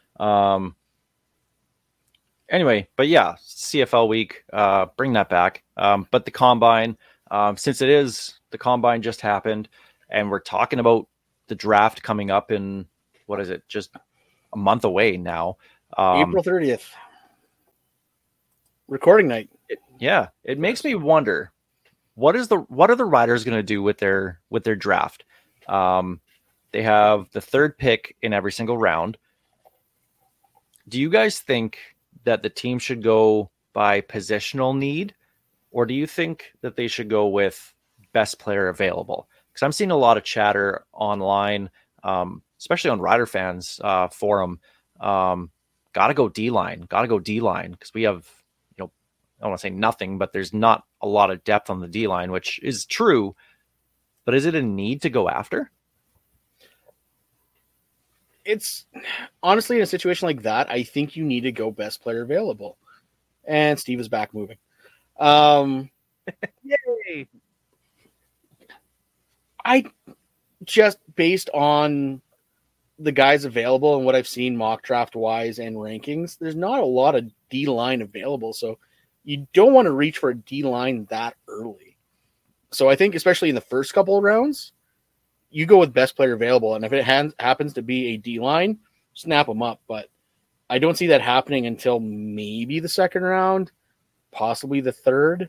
Anyway, but yeah, CFL week, bring that back. But the Combine, since the Combine just happened, and we're talking about the draft coming up in, what is it, just a month away now. April 30th. Recording night. It makes me wonder, what are the Riders going to do with their draft? They have the 3rd pick in every single round. Do you guys think that the team should go by positional need, or do you think that they should go with best player available? Because I'm seeing a lot of chatter online, especially on Rider Fans forum. Got to go D-line, because we have, I don't want to say nothing, but there's not a lot of depth on the D-line, which is true. But is it a need to go after? It's honestly, in a situation like that, I think you need to go best player available. And Steve is back moving. Yay! I just based on the guys available and what I've seen mock draft wise and rankings, there's not a lot of D line available. So you don't want to reach for a D line that early. So I think especially in the first couple of rounds, you go with best player available. And if it happens to be a D line, snap them up. But I don't see that happening until maybe the second round, possibly the third.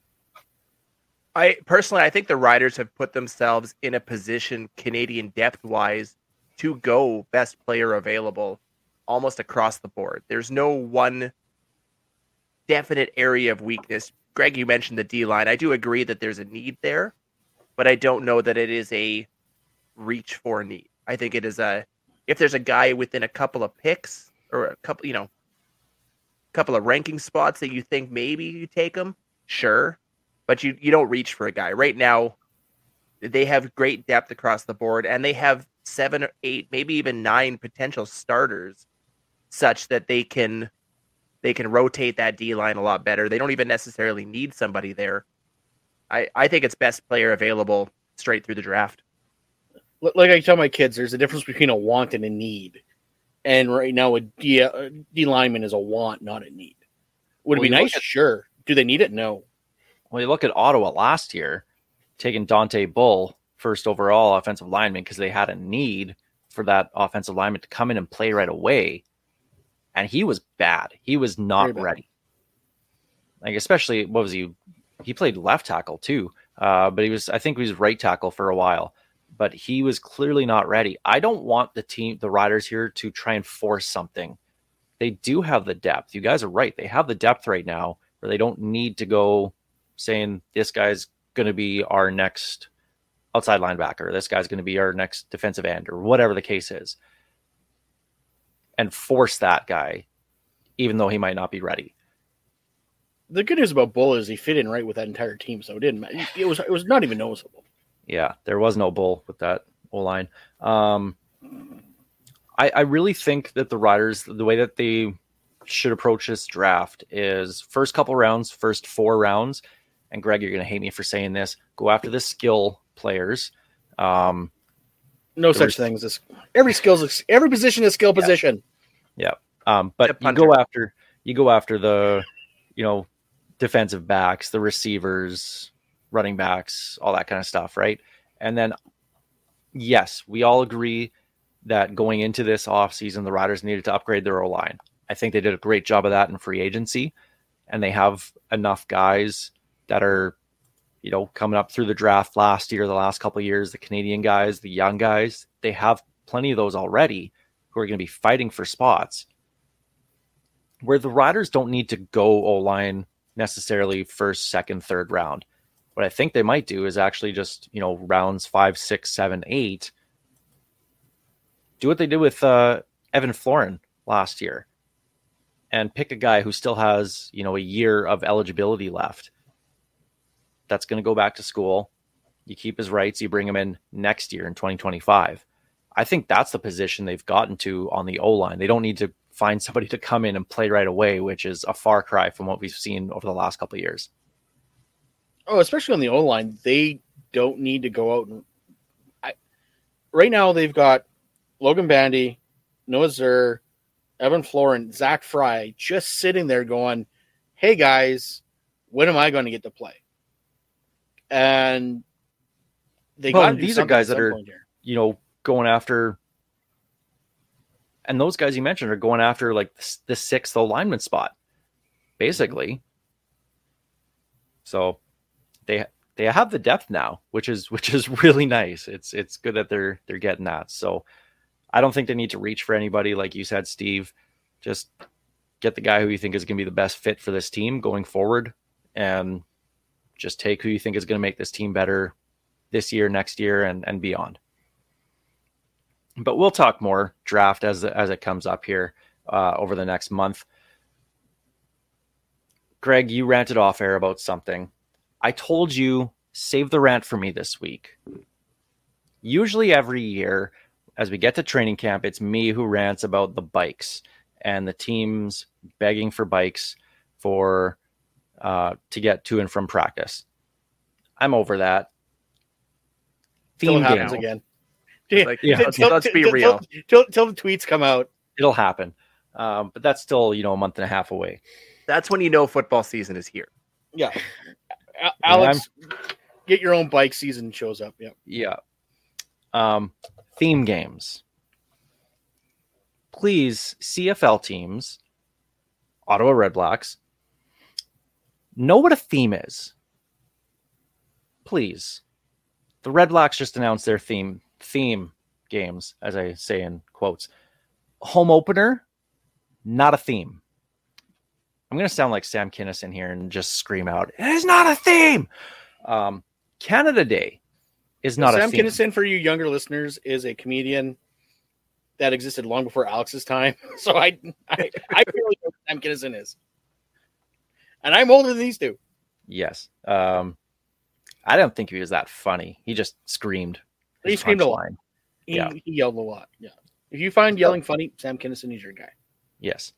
I think the Riders have put themselves in a position Canadian depth-wise to go best player available almost across the board. There's no one definite area of weakness. Greg, you mentioned the D-line. I do agree that there's a need there, but I don't know that it is a reach for need. I think it is if there's a guy within a couple of picks or a couple of ranking spots that you think maybe you take him, sure. But you don't reach for a guy. Right now, they have great depth across the board, and they have 7 or 8, maybe even 9 potential starters such that they can rotate that D-line a lot better. They don't even necessarily need somebody there. I think it's best player available straight through the draft. Like I tell my kids, there's a difference between a want and a need. And right now, a D lineman is a want, not a need. Would it be nice? Sure. Do they need it? No. Well, you look at Ottawa last year, taking Dante Bull first overall offensive lineman because they had a need for that offensive lineman to come in and play right away. And he was bad. He was not ready. Like, especially, what was he? He played left tackle too. But I think he was right tackle for a while. But he was clearly not ready. I don't want the Riders here to try and force something. They do have the depth. You guys are right. They have the depth right now where they don't need to go saying this guy's going to be our next outside linebacker, this guy's going to be our next defensive end, or whatever the case is, and force that guy, even though he might not be ready. The good news about Bull is he fit in right with that entire team, so it didn't matter. It was not even noticeable. Yeah, there was no Bull with that O-line. I really think that the Riders, the way that they should approach this draft is first couple rounds, first 4 rounds, and Greg, you're going to hate me for saying this, go after the skill players. No such thing as this. Every position is skill position. Yeah. But you go after the, defensive backs, the receivers, running backs, all that kind of stuff, right? And then, yes, we all agree that going into this offseason, the Riders needed to upgrade their O-line. I think they did a great job of that in free agency, and they have enough guys that are, coming up through the draft last year, the last couple of years, the Canadian guys, the young guys, they have plenty of those already who are going to be fighting for spots. Where the Riders don't need to go O-line necessarily first, second, third round. What I think they might do is actually just, rounds 5, 6, 7, 8, do what they did with Evan Florin last year and pick a guy who still has, a year of eligibility left. That's going to go back to school. You keep his rights. You bring him in next year in 2025. I think that's the position they've gotten to on the O-line. They don't need to find somebody to come in and play right away, which is a far cry from what we've seen over the last couple of years. Oh, especially on the O-line, they don't need to go out right now they've got Logan Bandy, Noah Zur, Evan Florin, Zach Fry just sitting there going, hey guys, when am I going to get to play? And these are guys that are, going after, and those guys you mentioned are going after like the 6th alignment spot, basically. So they have the depth now, which is really nice. It's good that they're getting that. So I don't think they need to reach for anybody, like you said, Steve. Just get the guy who you think is going to be the best fit for this team going forward, and just take who you think is going to make this team better this year, next year, and beyond. But we'll talk more draft as it comes up here over the next month. Greg, you ranted off air about something. I told you, save the rant for me this week. Usually every year, as we get to training camp, it's me who rants about the bikes and the teams begging for bikes to get to and from practice. I'm over that. theme it happens game. again. Let's be real. Till the tweets come out. It'll happen. But that's still, a month and a half away. That's when you know football season is here. Yeah. Alex, get your own bike season shows up. Yeah. Yeah. Theme games. Please, CFL teams, Ottawa Redblacks, know what a theme is. Please. The Redblacks just announced their theme games, as I say in quotes. Home opener, not a theme. I'm going to sound like Sam Kinison here and just scream out, it is not a theme. Canada Day is not a theme. Sam Kinison, for you younger listeners, is a comedian that existed long before Alex's time. So I really know what Sam Kinison is. And I'm older than these two. Yes. I don't think he was that funny. He just screamed. He screamed a lot. He yelled a lot. Yeah. If you find yelling funny, Sam Kinison is your guy. Yes.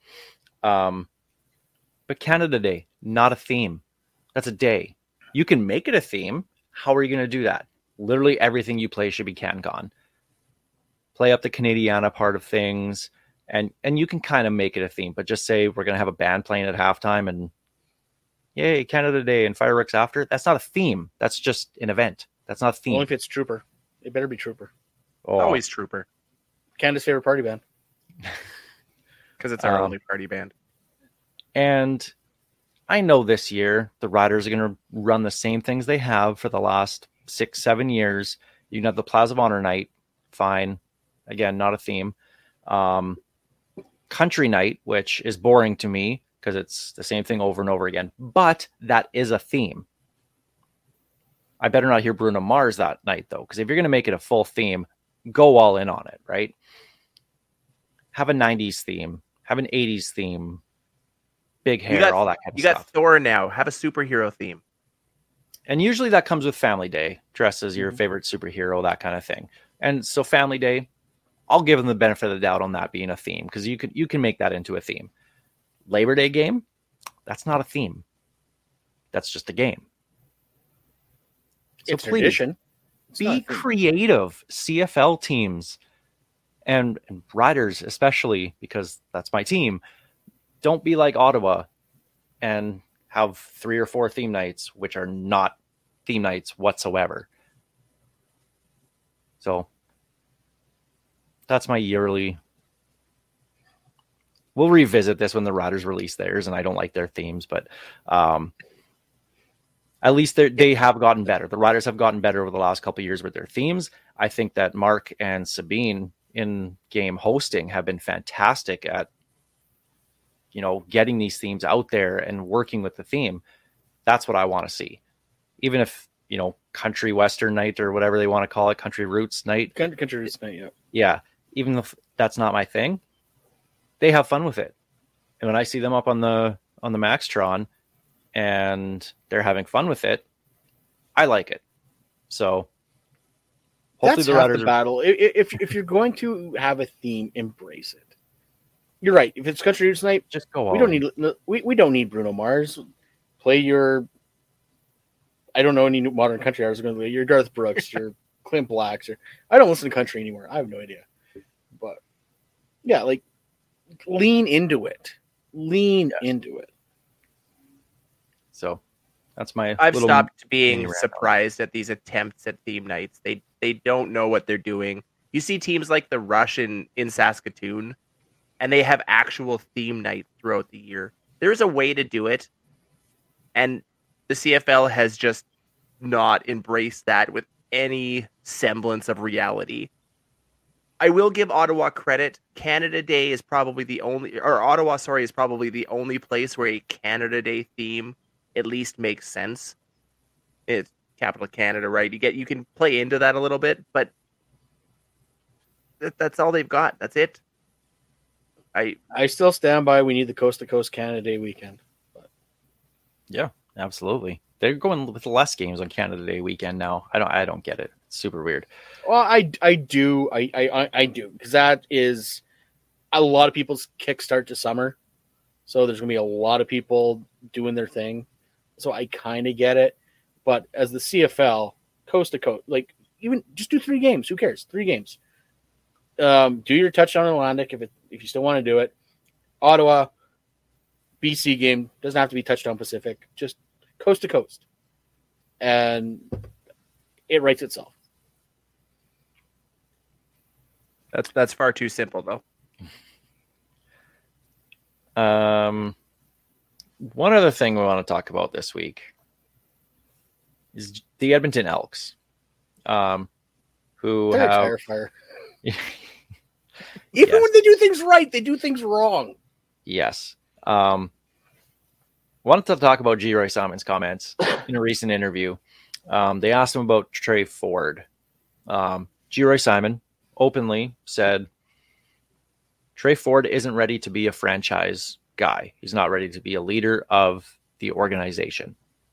But Canada Day, not a theme. That's a day. You can make it a theme. How are you going to do that? Literally everything you play should be CanCon. Play up the Canadiana part of things, and you can kind of make it a theme, but just say we're going to have a band playing at halftime and yay, Canada Day and fireworks after. That's not a theme. That's just an event. That's not a theme. Only if it's Trooper. It better be Trooper. Oh. Always Trooper. Canada's favorite party band. Because it's our only party band. And I know this year the Riders are going to run the same things they have for the last 6-7 years. You can have the Plaza of Honor night. Fine. Again, not a theme. Country night, which is boring to me because it's the same thing over and over again. But that is a theme. I better not hear Bruno Mars that night, though, because if you're going to make it a full theme, go all in on it, right? Have a 90s theme. Have an 80s theme. Big hair, all that kind of stuff. You got Thor now. Have a superhero theme. And usually that comes with Family Day. Dress as your favorite superhero, that kind of thing. And so Family Day, I'll give them the benefit of the doubt on that being a theme, because you can make that into a theme. Labor Day game, that's not a theme. That's just a game. So it's tradition. Be creative, CFL teams and Riders, especially because that's my team. Don't be like Ottawa and have 3 or 4 theme nights, which are not theme nights whatsoever. So that's my yearly. We'll revisit this when the Riders release theirs, and I don't like their themes, but at least they have gotten better. The Riders have gotten better over the last couple of years with their themes. I think that Mark and Sabine in game hosting have been fantastic at, getting these themes out there and working with the theme. That's what I want to see. Even if, country western night or whatever they want to call it, country roots night. Country roots night, yeah. Yeah. Even if that's not my thing, they have fun with it. And when I see them up on the Maxtron and they're having fun with it, I like it. So hopefully that's half the battle. If you're going to have a theme, embrace it. You're right. If it's country roots night, just go on. We don't need Bruno Mars. Play your, I don't know any new modern country artists are going to play. Your Garth Brooks, your Clint Blacks. I don't listen to country anymore. I have no idea. But yeah, lean into it. Into it. So that's my. I've stopped being surprised at these attempts at theme nights. They don't know what they're doing. You see teams like the Rush in Saskatoon, and they have actual theme nights throughout the year. There's a way to do it, and the CFL has just not embraced that with any semblance of reality. I will give Ottawa credit. Canada Day is probably the only, or Ottawa, sorry, is probably the only place where a Canada Day theme at least makes sense. It's capital Canada, right? You can play into that a little bit, but that's all they've got. That's it. I still stand by. We need the Coast to Coast Canada Day weekend. But. Yeah, absolutely. They're going with less games on Canada Day weekend now. I don't get it. It's super weird. Well, I do because that is a lot of people's kickstart to summer. So there's going to be a lot of people doing their thing. So I kind of get it. But as the CFL, coast to coast, even just do 3 games. Who cares? 3 games. Do your touchdown in Atlantic if you still want to do it. Ottawa, BC game doesn't have to be touchdown Pacific, just coast to coast, and it writes itself. That's far too simple, though. One other thing we want to talk about this week is the Edmonton Elks, who They're have a tire fire. Even when they do things right, they do things wrong. Yes. Wanted to talk about G. Roy Simon's comments in a recent interview. They asked him about Trey Ford. G. Roy Simon openly said Trey Ford isn't ready to be a franchise guy. He's not ready to be a leader of the organization.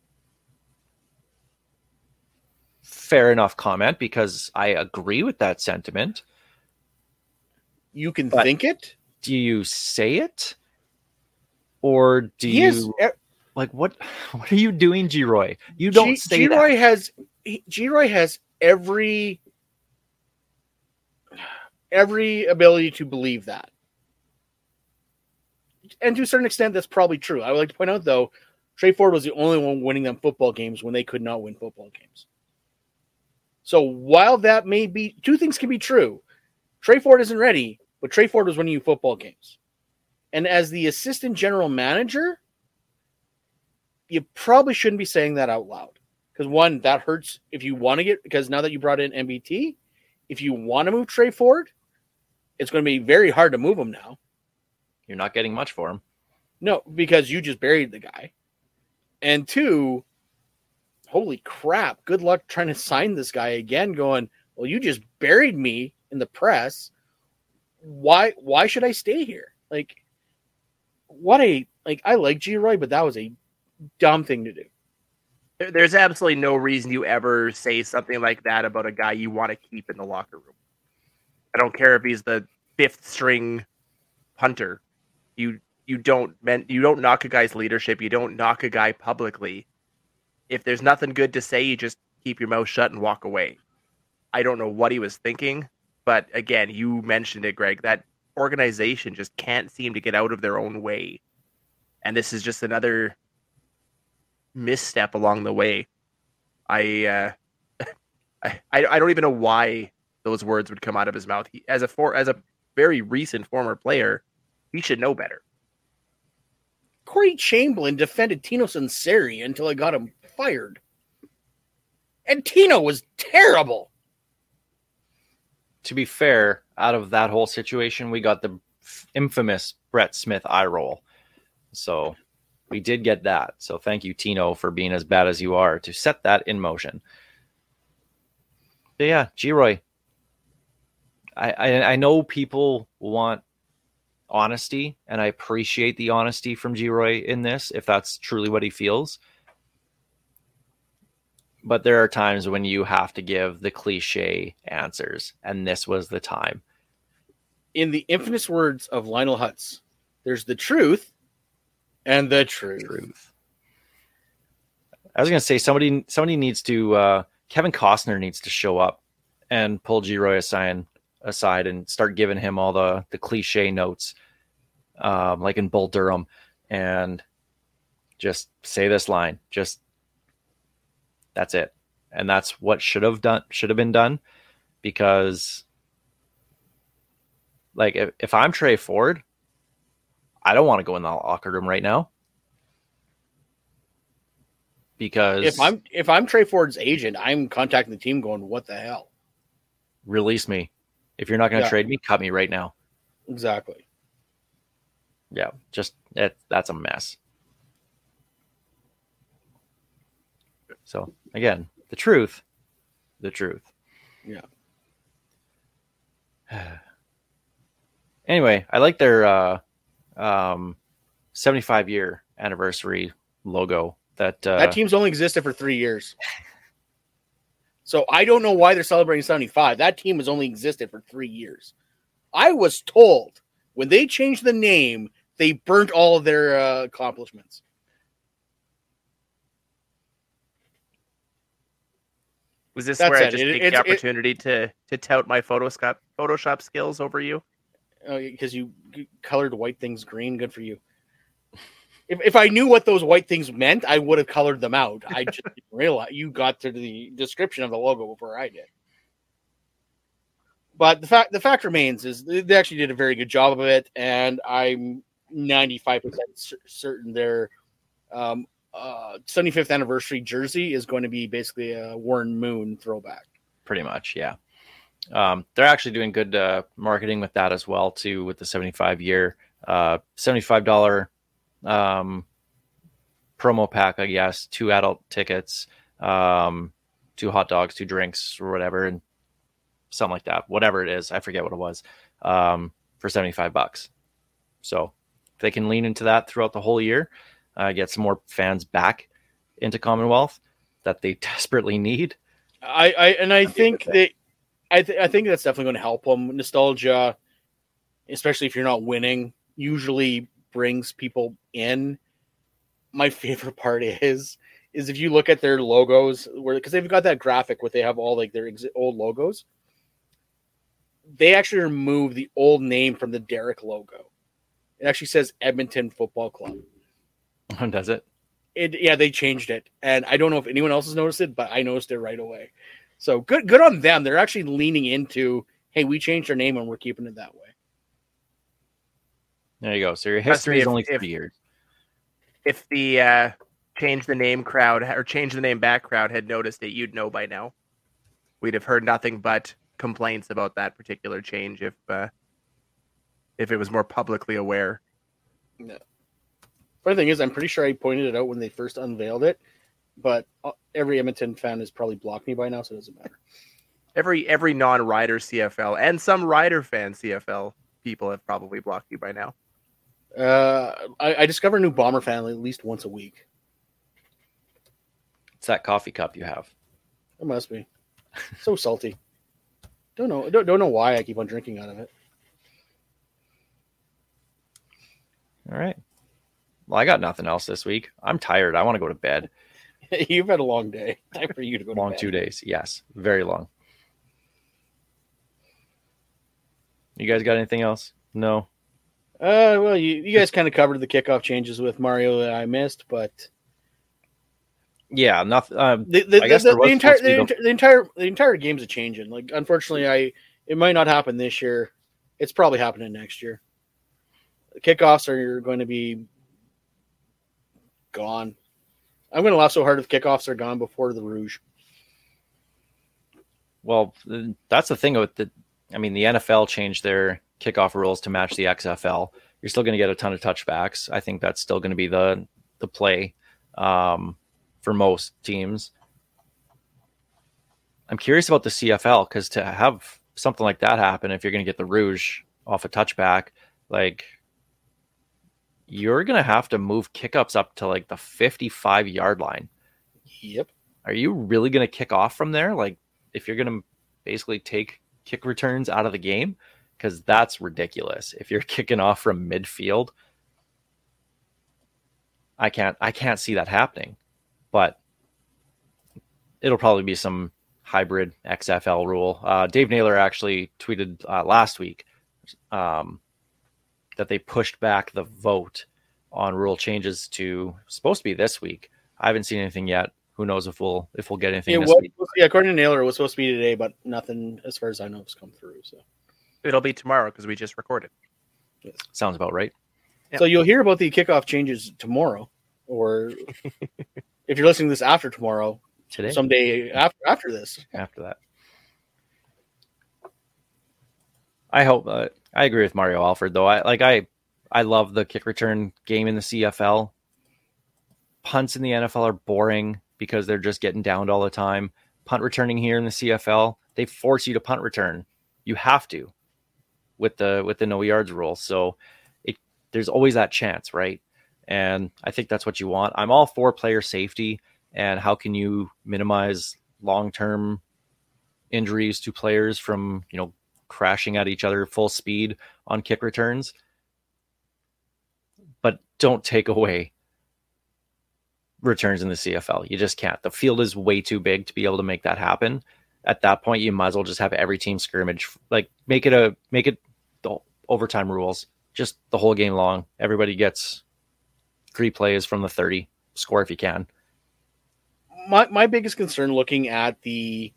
Fair enough comment, because I agree with that sentiment. You can think it. Do you say it? Or do you like what are you doing, G. Roy? You don't say that. G. Roy has every ability to believe that. And to a certain extent, that's probably true. I would like to point out, though, Trey Ford was the only one winning them football games when they could not win football games. So while that may be, 2 things can be true. Trey Ford isn't ready, but Trey Ford was winning you football games. And as the assistant general manager, you probably shouldn't be saying that out loud. Because, one, that hurts if you want to get, because now that you brought in MBT, if you want to move Trey Ford, it's going to be very hard to move him now. You're not getting much for him. No, because you just buried the guy. And 2, holy crap, good luck trying to sign this guy again, going, well, you just buried me in the press. Why should I stay here? I like G. Roy, but that was a dumb thing to do. There's absolutely no reason you ever say something like that about a guy you want to keep in the locker room. I don't care if he's the 5th string punter. You don't knock a guy's leadership. You don't knock a guy publicly. If there's nothing good to say, you just keep your mouth shut and walk away. I don't know what he was thinking, but again, you mentioned it, Greg. That organization just can't seem to get out of their own way, and this is just another misstep along the way. I don't even know why those words would come out of his mouth. As a very recent former player, he should know better. Corey Chamberlain defended Tino Sunseri until I got him fired. And Tino was terrible. To be fair, out of that whole situation, we got the infamous Brett Smith eye roll. So we did get that. So thank you, Tino, for being as bad as you are to set that in motion. But yeah, G-Roy. I know people want honesty, and I appreciate the honesty from G-Roy in this, if that's truly what he feels. But there are times when you have to give the cliche answers, and this was the time. In the infamous words of Lionel Hutz, there's the truth and the truth. I was going to say somebody needs to Kevin Costner needs to show up and pull G-Roy aside and start giving him all the cliche notes, like in Bull Durham, and just say this line. Just that's it. And that's what should have been done, because like if I'm Trey Ford, I don't want to go in the locker room right now. Because if I'm Trey Ford's agent, I'm contacting the team going, what the hell? Release me. If you're not going to trade me, cut me right now. Exactly. Yeah, that's a mess. So again, the truth. Yeah. Anyway, I like their 75-year anniversary logo. That team's only existed for 3 years. So I don't know why they're celebrating 75. That team has only existed for 3 years. I was told when they changed the name, they burnt all of their accomplishments. Was this where I just take the opportunity to tout my Photoshop skills over you? Because you colored white things green. Good for you. If I knew what those white things meant, I would have colored them out. I just didn't realize you got to the description of the logo before I did. But the fact remains is they actually did a very good job of it, and I'm 95% certain their 75th anniversary jersey is going to be basically a Warren Moon throwback. Pretty much, yeah. They're actually doing good marketing with that as well too, with the 75-year $75 promo pack, I guess, 2 adult tickets, 2 hot dogs, 2 drinks or whatever, and something like that, whatever it is, I forget what it was, for $75. So if they can lean into that throughout the whole year, get some more fans back into Commonwealth that they desperately need. I think that's definitely going to help them. Nostalgia, especially if you're not winning, usually brings people in. My favorite part is if you look at their logos, because they've got that graphic where they have all like their old logos. They actually removed the old name from the Derek logo. It actually says Edmonton Football Club. Does it? Yeah, they changed it, and I don't know if anyone else has noticed it, but I noticed it right away. So good on them. They're actually leaning into, hey, we changed our name and we're keeping it that way. There you go. So your history is only 3 years. If the change the name crowd or change the name back crowd had noticed it, you'd know by now. We'd have heard nothing but complaints about that particular change if it was more publicly aware. No. Funny thing is, I'm pretty sure I pointed it out when they first unveiled it, but every Edmonton fan has probably blocked me by now, so it doesn't matter. Every non-Rider CFL and some Rider fan CFL people have probably blocked you by now. I discover a new Bomber fan at least once a week. It's that coffee cup you have. It must be. So salty. Don't know why I keep on drinking out of it. All right. Well, I got nothing else this week. I'm tired. I want to go to bed. You've had a long day. Time for you to go to bed. Long 2 days. Yes. Very long. You guys got anything else? No. Well, you guys kind of covered the kickoff changes with Mario that I missed, but yeah, nothing. The entire game's a changing. Like, unfortunately, it might not happen this year. It's probably happening next year. The kickoffs are going to be gone. I'm going to laugh so hard if kickoffs are gone before the Rouge. Well, that's the thing with the NFL changed their kickoff rules to match the XFL. You're still going to get a ton of touchbacks. I think that's still going to be the play for most teams. I'm curious about the CFL, because to have something like that happen, if you're going to get the Rouge off a touchback, like, you're going to have to move kickups up to like the 55-yard line. Yep. Are you really going to kick off from there? Like, if you're going to basically take kick returns out of the game, because that's ridiculous. If you're kicking off from midfield, I can't see that happening. But it'll probably be some hybrid XFL rule. Dave Naylor actually tweeted last week that they pushed back the vote on rule changes to supposed to be this week. I haven't seen anything yet. Who knows if we'll get anything this week. Yeah, according to Naylor, it was supposed to be today, but nothing, as far as I know, has come through. So it'll be tomorrow because we just recorded. Yes. Sounds about right. Yep. So you'll hear about the kickoff changes tomorrow, or if you're listening to this after tomorrow, today, someday after this. After that. I hope. I agree with Mario Alford, though. I love the kick return game in the CFL. Punts in the NFL are boring because they're just getting downed all the time. Punt returning here in the CFL, they force you to punt return. You have to with the no yards rule. So there's always that chance, right? And I think that's what you want. I'm all for player safety and how can you minimize long-term injuries to players from, crashing at each other full speed on kick returns. But don't take away returns in the CFL. You just can't. The field is way too big to be able to make that happen. At that point, you might as well just have every team scrimmage. Like make it the overtime rules, just the whole game long. Everybody gets 3 plays from the 30. Score if you can. My biggest concern looking at the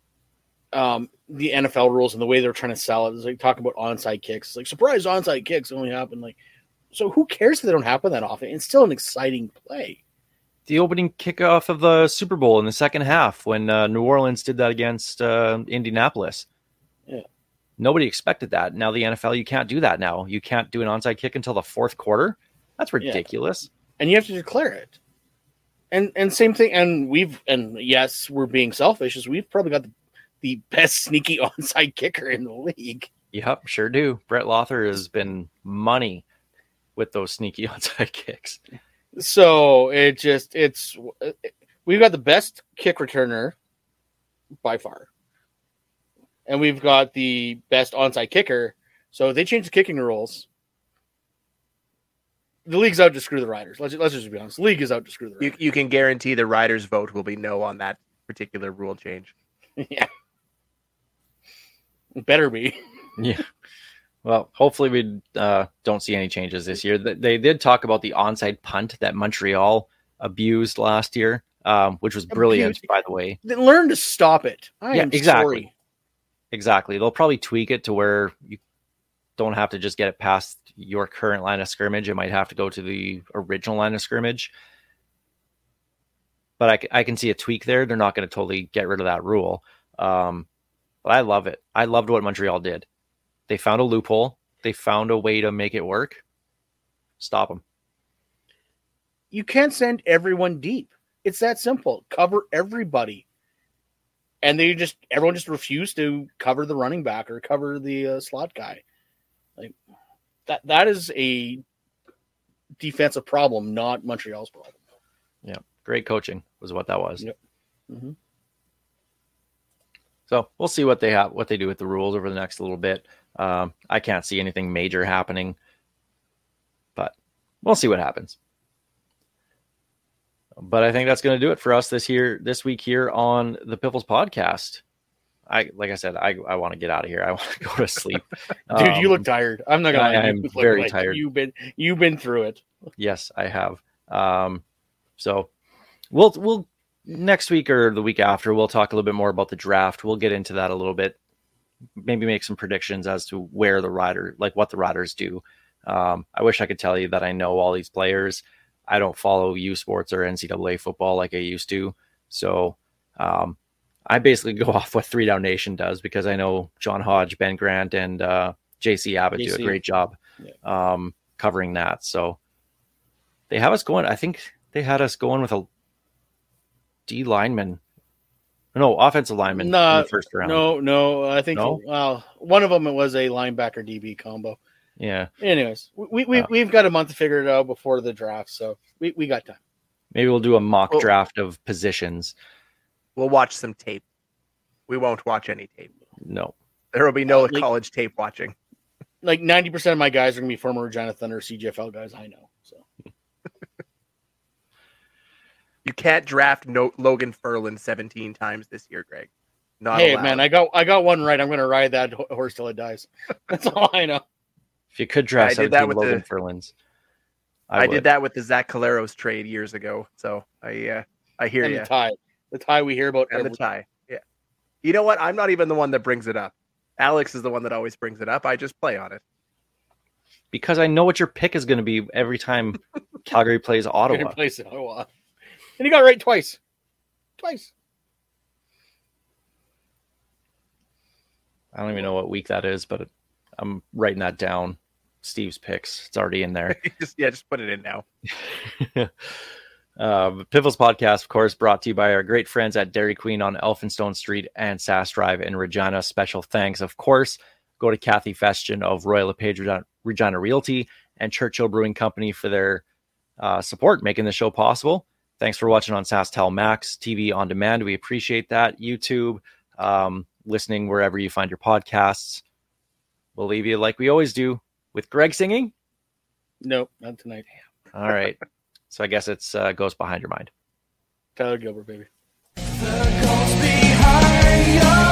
NFL rules and the way they're trying to sell it is like talking about onside kicks. It's like surprise onside kicks only happen like, so who cares if they don't happen that often? It's still an exciting play. The opening kickoff of the Super Bowl in the second half when New Orleans did that against Indianapolis. Yeah. Nobody expected that. Now the NFL, you can't do that now. You can't do an onside kick until the fourth quarter. That's ridiculous. Yeah. And you have to declare it. And same thing. And yes, we're being selfish, is we've probably got the best sneaky onside kicker in the league. Yep, sure do. Brett Lothar has been money with those sneaky onside kicks. So we've got the best kick returner by far. And we've got the best onside kicker. So if they change the kicking rules, the league's out to screw the Riders. Let's just be honest. The league is out to screw the Riders. You can guarantee the Riders' vote will be no on that particular rule change. Yeah. It better be. Yeah. Well, hopefully we don't see any changes this year. They did talk about the onside punt that Montreal abused last year, which was brilliant, by the way. Then learn to stop it. Exactly. Sorry. Exactly. They'll probably tweak it to where you don't have to just get it past your current line of scrimmage. It might have to go to the original line of scrimmage. But I can see a tweak there. They're not going to totally get rid of that rule. But I love it. I loved what Montreal did. They found a loophole. They found a way to make it work. Stop them. You can't send everyone deep. It's that simple. Cover everybody. And everyone just refused to cover the running back or cover the slot guy. Like that is a defensive problem, not Montreal's problem. Yeah, great coaching was what that was. Yep. Mm-hmm. So we'll see what they do with the rules over the next little bit. I can't see anything major happening, but we'll see what happens. But I think that's going to do it for us this week here on the Piffles podcast. Like I said, I want to get out of here. I want to go to sleep. Dude, you look tired. I'm not going to lie. I'm very tired. You've been through it. Yes, I have. So we'll next week or the week after, we'll talk a little bit more about the draft. We'll get into that a little bit. Maybe make some predictions as to where what the Riders do. I wish I could tell you that I know all these players. I don't follow U Sports or NCAA football like I used to. So I basically go off what 3 Down Nation does because I know John Hodge, Ben Grant, and JC Abbott do a great job covering that. So they have us going. I think they had us going with a offensive lineman in the first round. No. I think one of them was a linebacker DB combo. Yeah. Anyways, we've got a month to figure it out before the draft, so we got time. Maybe we'll do a mock draft of positions. We'll watch some tape. We won't watch any tape. No. There will be no college tape watching. Like 90% of my guys are going to be former Regina Thunder CGFL guys. I know. So you can't draft Logan Ferland 17 times this year, Greg. Not allowed. Man, I got one right. I'm going to ride that horse till it dies. That's all I know. If you could draft 17 Logan Ferlands, I did that with the Zach Caleros trade years ago. So I hear you. The tie we hear about. And the tie. Yeah. You know what? I'm not even the one that brings it up. Alex is the one that always brings it up. I just play on it. Because I know what your pick is going to be every time Calgary plays Ottawa. And he got it right twice. I don't even know what week that is, but I'm writing that down. Steve's picks. It's already in there. just put it in now. Piffles podcast, of course, brought to you by our great friends at Dairy Queen on Elphinstone Street and Sass Drive in Regina. Special thanks, of course, go to Kathy Festian of Royal LePage Regina Realty and Churchill Brewing Company for their support, making the show possible. Thanks for watching on SaskTel Max TV on demand. We appreciate that. YouTube, listening wherever you find your podcasts. We'll leave you like we always do with Greg singing. Nope, not tonight. All right. So I guess it's Ghost Behind Your Mind. Tyler Gilbert, baby. Circles behind your